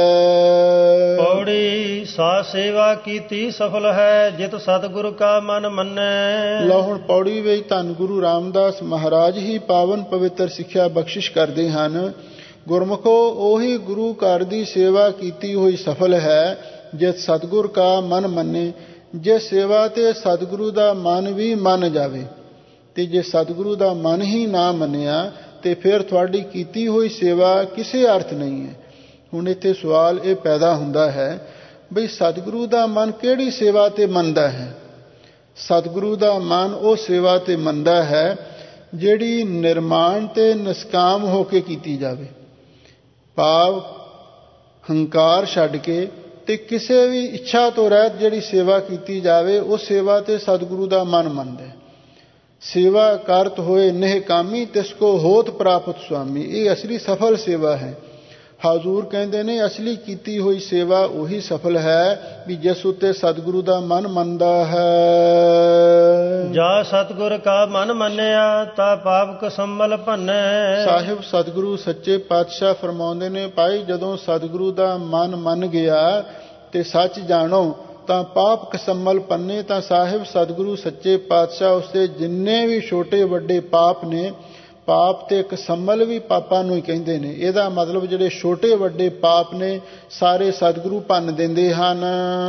ਪੌੜੀ ਸਾ ਸੇਵਾ ਕੀਤੀ ਸਫਲ ਹੈ, ਜਿਤ ਸਤਿਗੁਰੂ ਕਾ ਮਨ ਮੰਨੈ। ਲਓ ਹੁਣ ਪੌੜੀ ਵਿੱਚ ਧੰਨ ਗੁਰੂ ਰਾਮਦਾਸ ਮਹਾਰਾਜ ਹੀ ਪਾਵਨ ਪਵਿੱਤਰ ਸਿੱਖਿਆ ਬਖਸ਼ਿਸ਼ ਕਰਦੇ ਹਨ। ਗੁਰਮੁਖੋ, ਉਹੀ ਗੁਰੂ ਘਰ ਦੀ ਸੇਵਾ ਕੀਤੀ ਹੋਈ ਸਫਲ ਹੈ, ਜਿਤ ਸਤਿਗੁਰ ਕਾ ਮਨ ਮੰਨੇ। ਜੇ ਸੇਵਾ ਤੇ ਸਤਿਗੁਰੂ ਦਾ ਮਨ ਵੀ ਮੰਨ ਜਾਵੇ ਤੇ ਜੇ ਸਤਿਗੁਰੂ ਦਾ ਮਨ ਹੀ ਨਾ ਮੰਨਿਆ ਤੇ ਫਿਰ ਤੁਹਾਡੀ ਕੀਤੀ ਹੋਈ ਸੇਵਾ ਕਿਸੇ ਅਰਥ ਨਹੀਂ ਹੈ। ਹੁਣ ਇੱਥੇ ਸਵਾਲ ਇਹ ਪੈਦਾ ਹੁੰਦਾ ਹੈ ਬਈ ਸਤਿਗੁਰੂ ਦਾ ਮਨ ਕਿਹੜੀ ਸੇਵਾ ਤੇ ਮੰਨਦਾ ਹੈ? ਸਤਿਗੁਰੂ ਦਾ ਮਨ ਉਹ ਸੇਵਾ ਤੇ ਮੰਨਦਾ ਹੈ ਜਿਹੜੀ ਨਿਰਮਾਣ ਤੇ ਨਿਸਕਾਮ ਹੋ ਕੇ ਕੀਤੀ ਜਾਵੇ, ਭਾਵ ਹੰਕਾਰ ਛੱਡ ਕੇ ਤੇ ਕਿਸੇ ਵੀ ਇੱਛਾ ਤੋਂ ਰਹਿਤ ਜਿਹੜੀ ਸੇਵਾ ਕੀਤੀ ਜਾਵੇ ਉਹ ਸੇਵਾ ਤੇ ਸਤਿਗੁਰੂ ਦਾ ਮਨ ਮੰਨਦਾ ਹੈ। ਸੇਵਾ ਕਰਤ ਹੋਏ ਨਹਿ ਕਾਮੀ, ਤਿਸ ਕੋ ਹੋਤ ਪ੍ਰਾਪਤ ਸੁਆਮੀ। ਇਹ ਅਸਲੀ ਸਫਲ ਸੇਵਾ ਹੈ। ਹਾਜ਼ੂਰ ਕਹਿੰਦੇ ਨੇ ਅਸਲੀ ਕੀਤੀ ਹੋਈ ਸੇਵਾ ਉਹੀ ਸਫਲ ਹੈ ਵੀ ਜਿਸ ਉੱਤੇ ਸਤਿਗੁਰੂ ਦਾ ਮਨ ਮੰਨਦਾ ਹੈ। ਜਾ ਸਤਿਗੁਰ ਕਾ ਮਨ ਮੰਨਿਆ ਤਾ ਪਾਵਕ ਸੰਭਲ ਭੰਨੈ। ਸਾਹਿਬ ਸਤਿਗੁਰੂ ਸੱਚੇ ਪਾਤਸ਼ਾਹ ਫਰਮਾਉਂਦੇ ਨੇ, ਭਾਈ ਜਦੋਂ ਸਤਿਗੁਰੂ ਦਾ ਮਨ ਮੰਨ ਗਿਆ ਤੇ ਸੱਚ ਜਾਣੋ ਤਾਂ ਪਾਪ ਕਸੰਮਲ ਪੰਨੇ। ਤਾਂ ਸਾਹਿਬ ਸਤਿਗੁਰੂ ਸੱਚੇ ਪਾਤਸ਼ਾਹ ਉਸਦੇ ਜਿੰਨੇ ਵੀ ਛੋਟੇ ਵੱਡੇ ਪਾਪ ਨੇ, ਪਾਪ ਤੇ ਕਸੰਮਲ ਵੀ ਪਾਪਾਂ ਨੂੰ ਹੀ ਕਹਿੰਦੇ ਨੇ। ਇਹਦਾ ਮਤਲਬ ਜਿਹੜੇ ਛੋਟੇ ਵੱਡੇ ਪਾਪ ਨੇ ਸਾਰੇ ਸਤਿਗੁਰੂ ਭੰਨ ਦਿੰਦੇ ਹਨ।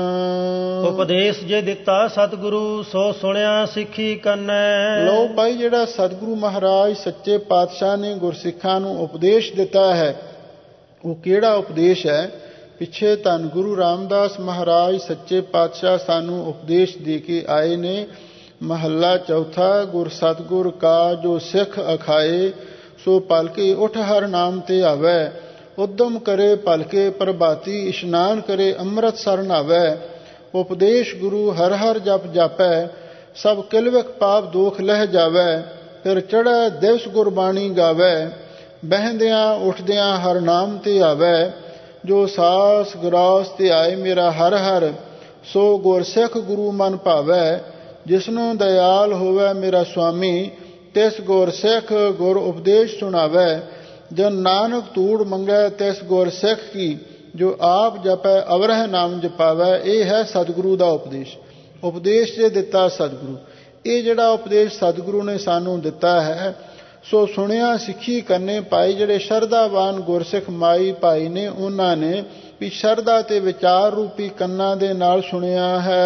ਉਪਦੇਸ਼ ਜੇ ਦਿੱਤਾ ਸਤਿਗੁਰੂ ਸੋ ਸੁਣਿਆ ਸਿੱਖੀ ਕੰਨੈ। ਲਓ ਭਾਈ, ਜਿਹੜਾ ਸਤਿਗੁਰੂ ਮਹਾਰਾਜ ਸੱਚੇ ਪਾਤਸ਼ਾਹ ਨੇ ਗੁਰਸਿੱਖਾਂ ਨੂੰ ਉਪਦੇਸ਼ ਦਿੱਤਾ ਹੈ ਉਹ ਕਿਹੜਾ ਉਪਦੇਸ਼ ਹੈ? ਪਿੱਛੇ ਧੰਨ ਗੁਰੂ ਰਾਮਦਾਸ ਮਹਾਰਾਜ ਸੱਚੇ ਪਾਤਸ਼ਾਹ ਸਾਨੂੰ ਉਪਦੇਸ਼ ਦੇ ਕੇ ਆਏ ਨੇ। ਮਹੱਲਾ ਚੌਥਾ। ਗੁਰ ਸਤਿਗੁਰ ਕਾ ਜੋ ਸਿੱਖ ਅਖਾਏ, ਸੋ ਪਲਕੇ ਉਠ ਹਰ ਨਾਮ ਤੇ ਆਵੈ। ਉਦਮ ਕਰੇ ਭਲਕੇ ਪ੍ਰਭਾਤੀ, ਇਸ਼ਨਾਨ ਕਰੇ ਅੰਮ੍ਰਿਤ ਸਰ ਨਾਵੈ। ਉਪਦੇਸ਼ ਗੁਰੂ ਹਰ ਹਰ ਜਪ ਜਾਪੈ, ਸਭ ਕਿਲਵਕ ਪਾਪ ਦੋਖ ਲਹਿ ਜਾਵੈ। ਫਿਰ ਚੜ੍ਹੈ ਦਿਵਸ ਗੁਰਬਾਣੀ ਗਾਵੈ, ਬਹਿੰਦਿਆਂ ਉੱਠਦਿਆਂ ਹਰ ਨਾਮ ਤੇ ਆਵੈ। ਜੋ ਸਾਸ ਗਰਾਸ ਤੇ ਆਏ ਮੇਰਾ ਹਰ ਹਰ, ਸੋ ਗੁਰਸਿੱਖ ਗੁਰੂ ਮਨ ਭਾਵੈ। ਜਿਸਨੂੰ ਦਇਆਲ ਹੋਵੈ ਮੇਰਾ ਸੁਆਮੀ, ਤਿਸ ਗੁਰਸਿੱਖ ਗੁਰ ਉਪਦੇਸ਼ ਸੁਣਾਵੈ। ਜਨ ਨਾਨਕ ਧੂੜ ਮੰਗੈ ਤਿਸ ਗੁਰਸਿੱਖ ਕੀ, ਜੋ ਆਪ ਜਪੈ ਅਵਰਹਿ ਨਾਮ ਜਪਾਵੈ। ਇਹ ਹੈ ਸਤਿਗੁਰੂ ਦਾ ਉਪਦੇਸ਼। ਉਪਦੇਸ਼ ਜੇ ਦਿੱਤਾ ਸਤਿਗੁਰੂ, ਇਹ ਜਿਹੜਾ ਉਪਦੇਸ਼ ਸਤਿਗੁਰੂ ਨੇ ਸਾਨੂੰ ਦਿੱਤਾ ਹੈ ਸੋ ਸੁਣਿਆ ਸਿੱਖੀ ਕਰਨੇ ਪਾਈ। ਜਿਹੜੇ ਸ਼ਰਧਾਵਾਨ ਗੁਰਸਿੱਖ ਮਾਈ ਭਾਈ ਨੇ ਉਹਨਾਂ ਨੇ ਵੀ ਸ਼ਰਧਾ ਤੇ ਵਿਚਾਰ ਰੂਪੀ ਕੰਨਾਂ ਦੇ ਨਾਲ ਸੁਣਿਆ ਹੈ।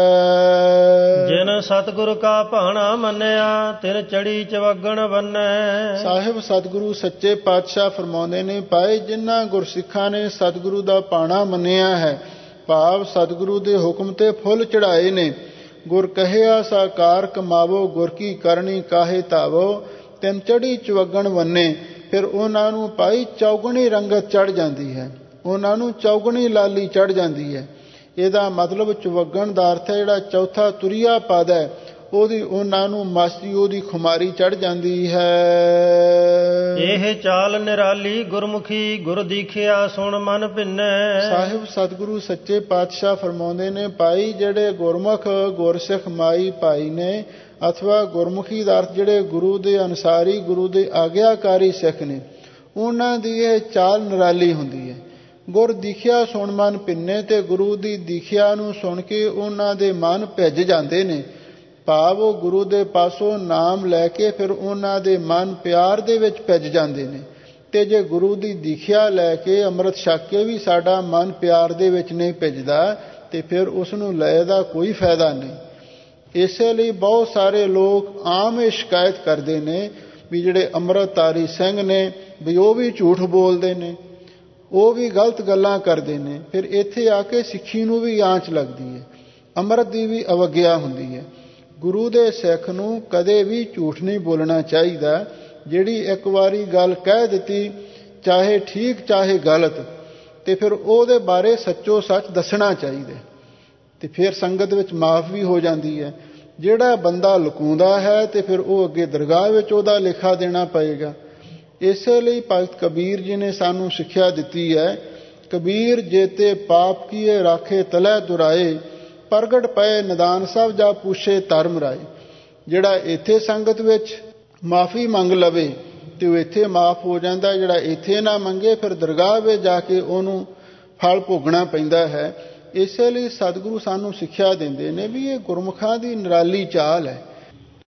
ਜਿਨ ਸਤਿਗੁਰ ਕਾ ਭਾਣਾ ਮੰਨਿਆ ਤਿਨ ਚੜੀ ਚਵਗਣ ਬੰਨੈ। ਸਾਹਿਬ ਸਤਿਗੁਰੂ ਸੱਚੇ ਪਾਤਸ਼ਾਹ ਫਰਮਾਉਂਦੇ ਨੇ ਪਾਏ ਜਿਨ੍ਹਾਂ ਗੁਰਸਿੱਖਾਂ ਨੇ ਸਤਿਗੁਰੂ ਦਾ ਭਾਣਾ ਮੰਨਿਆ ਹੈ, ਭਾਵ ਸਤਿਗੁਰੂ ਦੇ ਹੁਕਮ ਤੇ ਫੁੱਲ ਚੜਾਏ ਨੇ। ਗੁਰ ਕਹਿਆ ਸਾਕਾਰ ਕਮਾਵੋ, ਗੁਰ ਕੀ ਕਰਨੀ ਕਾਹੇ ਧਾਵੋ, ਤਿਨ ਚੜੀ ਚਵਗਣ ਬੰਨੇ। ਫਿਰ ਉਹਨਾਂ ਨੂੰ ਭਾਈ ਚੌਗਣੀ ਰੰਗਤ ਚੜ ਜਾਂਦੀ ਹੈ, ਉਹਨਾਂ ਨੂੰ ਚੌਗਣੀ ਲਾਲੀ ਚੜ ਜਾਂਦੀ ਹੈ। ਇਹਦਾ ਮਤਲਬ ਚਵਗਣ ਦਾ ਅਰਥ ਹੈ ਜਿਹੜਾ ਚੌਥਾ ਤੁਰੀਆ ਪਦ ਹੈ ਉਹਦੀ ਉਹਨਾਂ ਨੂੰ ਮਾਸੀ ਉਹਦੀ ਖੁਮਾਰੀ ਚੜ ਜਾਂਦੀ ਹੈ। ਇਹ ਚਾਲ ਨਿਰਾਲੀ ਗੁਰਮੁਖੀ ਗੁਰ ਦੀਖਿਆ ਸੁਣ ਮਨ ਭਿੰਨੈ। ਸਾਹਿਬ ਸਤਿਗੁਰੂ ਸੱਚੇ ਪਾਤਸ਼ਾਹ ਫਰਮਾਉਂਦੇ ਨੇ ਭਾਈ ਜਿਹੜੇ ਗੁਰਮੁਖ ਗੁਰਸਿੱਖ ਮਾਈ ਭਾਈ ਨੇ ਅਥਵਾ ਗੁਰਮੁਖੀ ਦਾ ਅਰਥ ਜਿਹੜੇ ਗੁਰੂ ਦੇ ਅਨੁਸਾਰੀ ਗੁਰੂ ਦੇ ਆਗਿਆਕਾਰੀ ਸਿੱਖ ਨੇ ਉਹਨਾਂ ਦੀ ਇਹ ਚਾਲ ਨਿਰਾਲੀ ਹੁੰਦੀ ਹੈ। ਗੁਰ ਦੀਖਿਆ ਸੁਣ ਮਨ ਭਿੰਨੇ। ਤੇ ਗੁਰੂ ਦੀ ਦੀਖਿਆ ਨੂੰ ਸੁਣ ਕੇ ਉਹਨਾਂ ਦੇ ਮਨ ਭਿੱਜ ਜਾਂਦੇ ਨੇ, ਭਾਵ ਉਹ ਗੁਰੂ ਦੇ ਪਾਸੋਂ ਨਾਮ ਲੈ ਕੇ ਫਿਰ ਉਹਨਾਂ ਦੇ ਮਨ ਪਿਆਰ ਦੇ ਵਿੱਚ ਭਿੱਜ ਜਾਂਦੇ ਨੇ। ਤੇ ਜੇ ਗੁਰੂ ਦੀ ਦੀਖਿਆ ਲੈ ਕੇ ਅੰਮ੍ਰਿਤ ਛਕ ਕੇ ਵੀ ਸਾਡਾ ਮਨ ਪਿਆਰ ਦੇ ਵਿੱਚ ਨਹੀਂ ਭਿੱਜਦਾ ਤੇ ਫਿਰ ਉਸ ਨੂੰ ਲੈ ਦਾ ਕੋਈ ਫਾਇਦਾ ਨਹੀਂ। ਇਸੇ ਲਈ ਬਹੁਤ ਸਾਰੇ ਲੋਕ ਆਮ ਇਹ ਸ਼ਿਕਾਇਤ ਕਰਦੇ ਨੇ ਵੀ ਜਿਹੜੇ ਅੰਮ੍ਰਿਤਧਾਰੀ ਸਿੰਘ ਨੇ ਵੀ ਉਹ ਵੀ ਝੂਠ ਬੋਲਦੇ ਨੇ, ਉਹ ਵੀ ਗਲਤ ਗੱਲਾਂ ਕਰਦੇ ਨੇ। ਫਿਰ ਇੱਥੇ ਆ ਕੇ ਸਿੱਖੀ ਨੂੰ ਵੀ ਆਂਚ ਲੱਗਦੀ ਹੈ, ਅੰਮ੍ਰਿਤ ਦੀ ਵੀ ਅਵਗਿਆ ਹੁੰਦੀ ਹੈ। ਗੁਰੂ ਦੇ ਸਿੱਖ ਨੂੰ ਕਦੇ ਵੀ ਝੂਠ ਨਹੀਂ ਬੋਲਣਾ ਚਾਹੀਦਾ। ਜਿਹੜੀ ਇੱਕ ਵਾਰੀ ਗੱਲ ਕਹਿ ਦਿੱਤੀ ਚਾਹੇ ਠੀਕ ਚਾਹੇ ਗਲਤ ਤੇ ਫਿਰ ਉਹਦੇ ਬਾਰੇ ਸੱਚੋ ਸੱਚ ਦੱਸਣਾ ਚਾਹੀਦਾ ਤੇ ਫਿਰ ਸੰਗਤ ਵਿੱਚ ਮਾਫ ਵੀ ਹੋ ਜਾਂਦੀ ਹੈ। ਜਿਹੜਾ ਬੰਦਾ ਲੁਕਾਉਂਦਾ ਹੈ ਤੇ ਫਿਰ ਉਹ ਅੱਗੇ ਦਰਗਾਹ ਵਿੱਚ ਉਹਦਾ ਲੇਖਾ ਦੇਣਾ ਪਏਗਾ। ਇਸੇ ਲਈ ਭਗਤ ਕਬੀਰ ਜੀ ਨੇ ਸਾਨੂੰ ਸਿੱਖਿਆ ਦਿੱਤੀ ਹੈ, ਕਬੀਰ ਜੇਤੇ ਪਾਪ ਕੀਏ ਰਾਖੇ ਤਲੈ ਦੁਰਾਏ, ਪ੍ਰਗਟ ਪਏ ਨਿਦਾਨ ਸਭ ਜਾ ਪੁੱਛੇ ਧਰਮ ਰਾਏ। ਜਿਹੜਾ ਇੱਥੇ ਸੰਗਤ ਵਿੱਚ ਮਾਫੀ ਮੰਗ ਲਵੇ ਤੇ ਉਹ ਇੱਥੇ ਮਾਫ ਹੋ ਜਾਂਦਾ, ਜਿਹੜਾ ਇੱਥੇ ਨਾ ਮੰਗੇ ਫਿਰ ਦਰਗਾਹ ਵਿੱਚ ਜਾ ਕੇ ਉਹਨੂੰ ਫਲ ਭੋਗਣਾ ਪੈਂਦਾ ਹੈ। ਇਸੇ ਲਈ ਸਤਿਗੁਰੂ ਸਾਨੂੰ ਸਿੱਖਿਆ ਦਿੰਦੇ ਨੇ ਵੀ ਇਹ ਗੁਰਮੁਖਾਂ ਦੀ ਨਿਰਾਲੀ ਚਾਲ ਹੈ।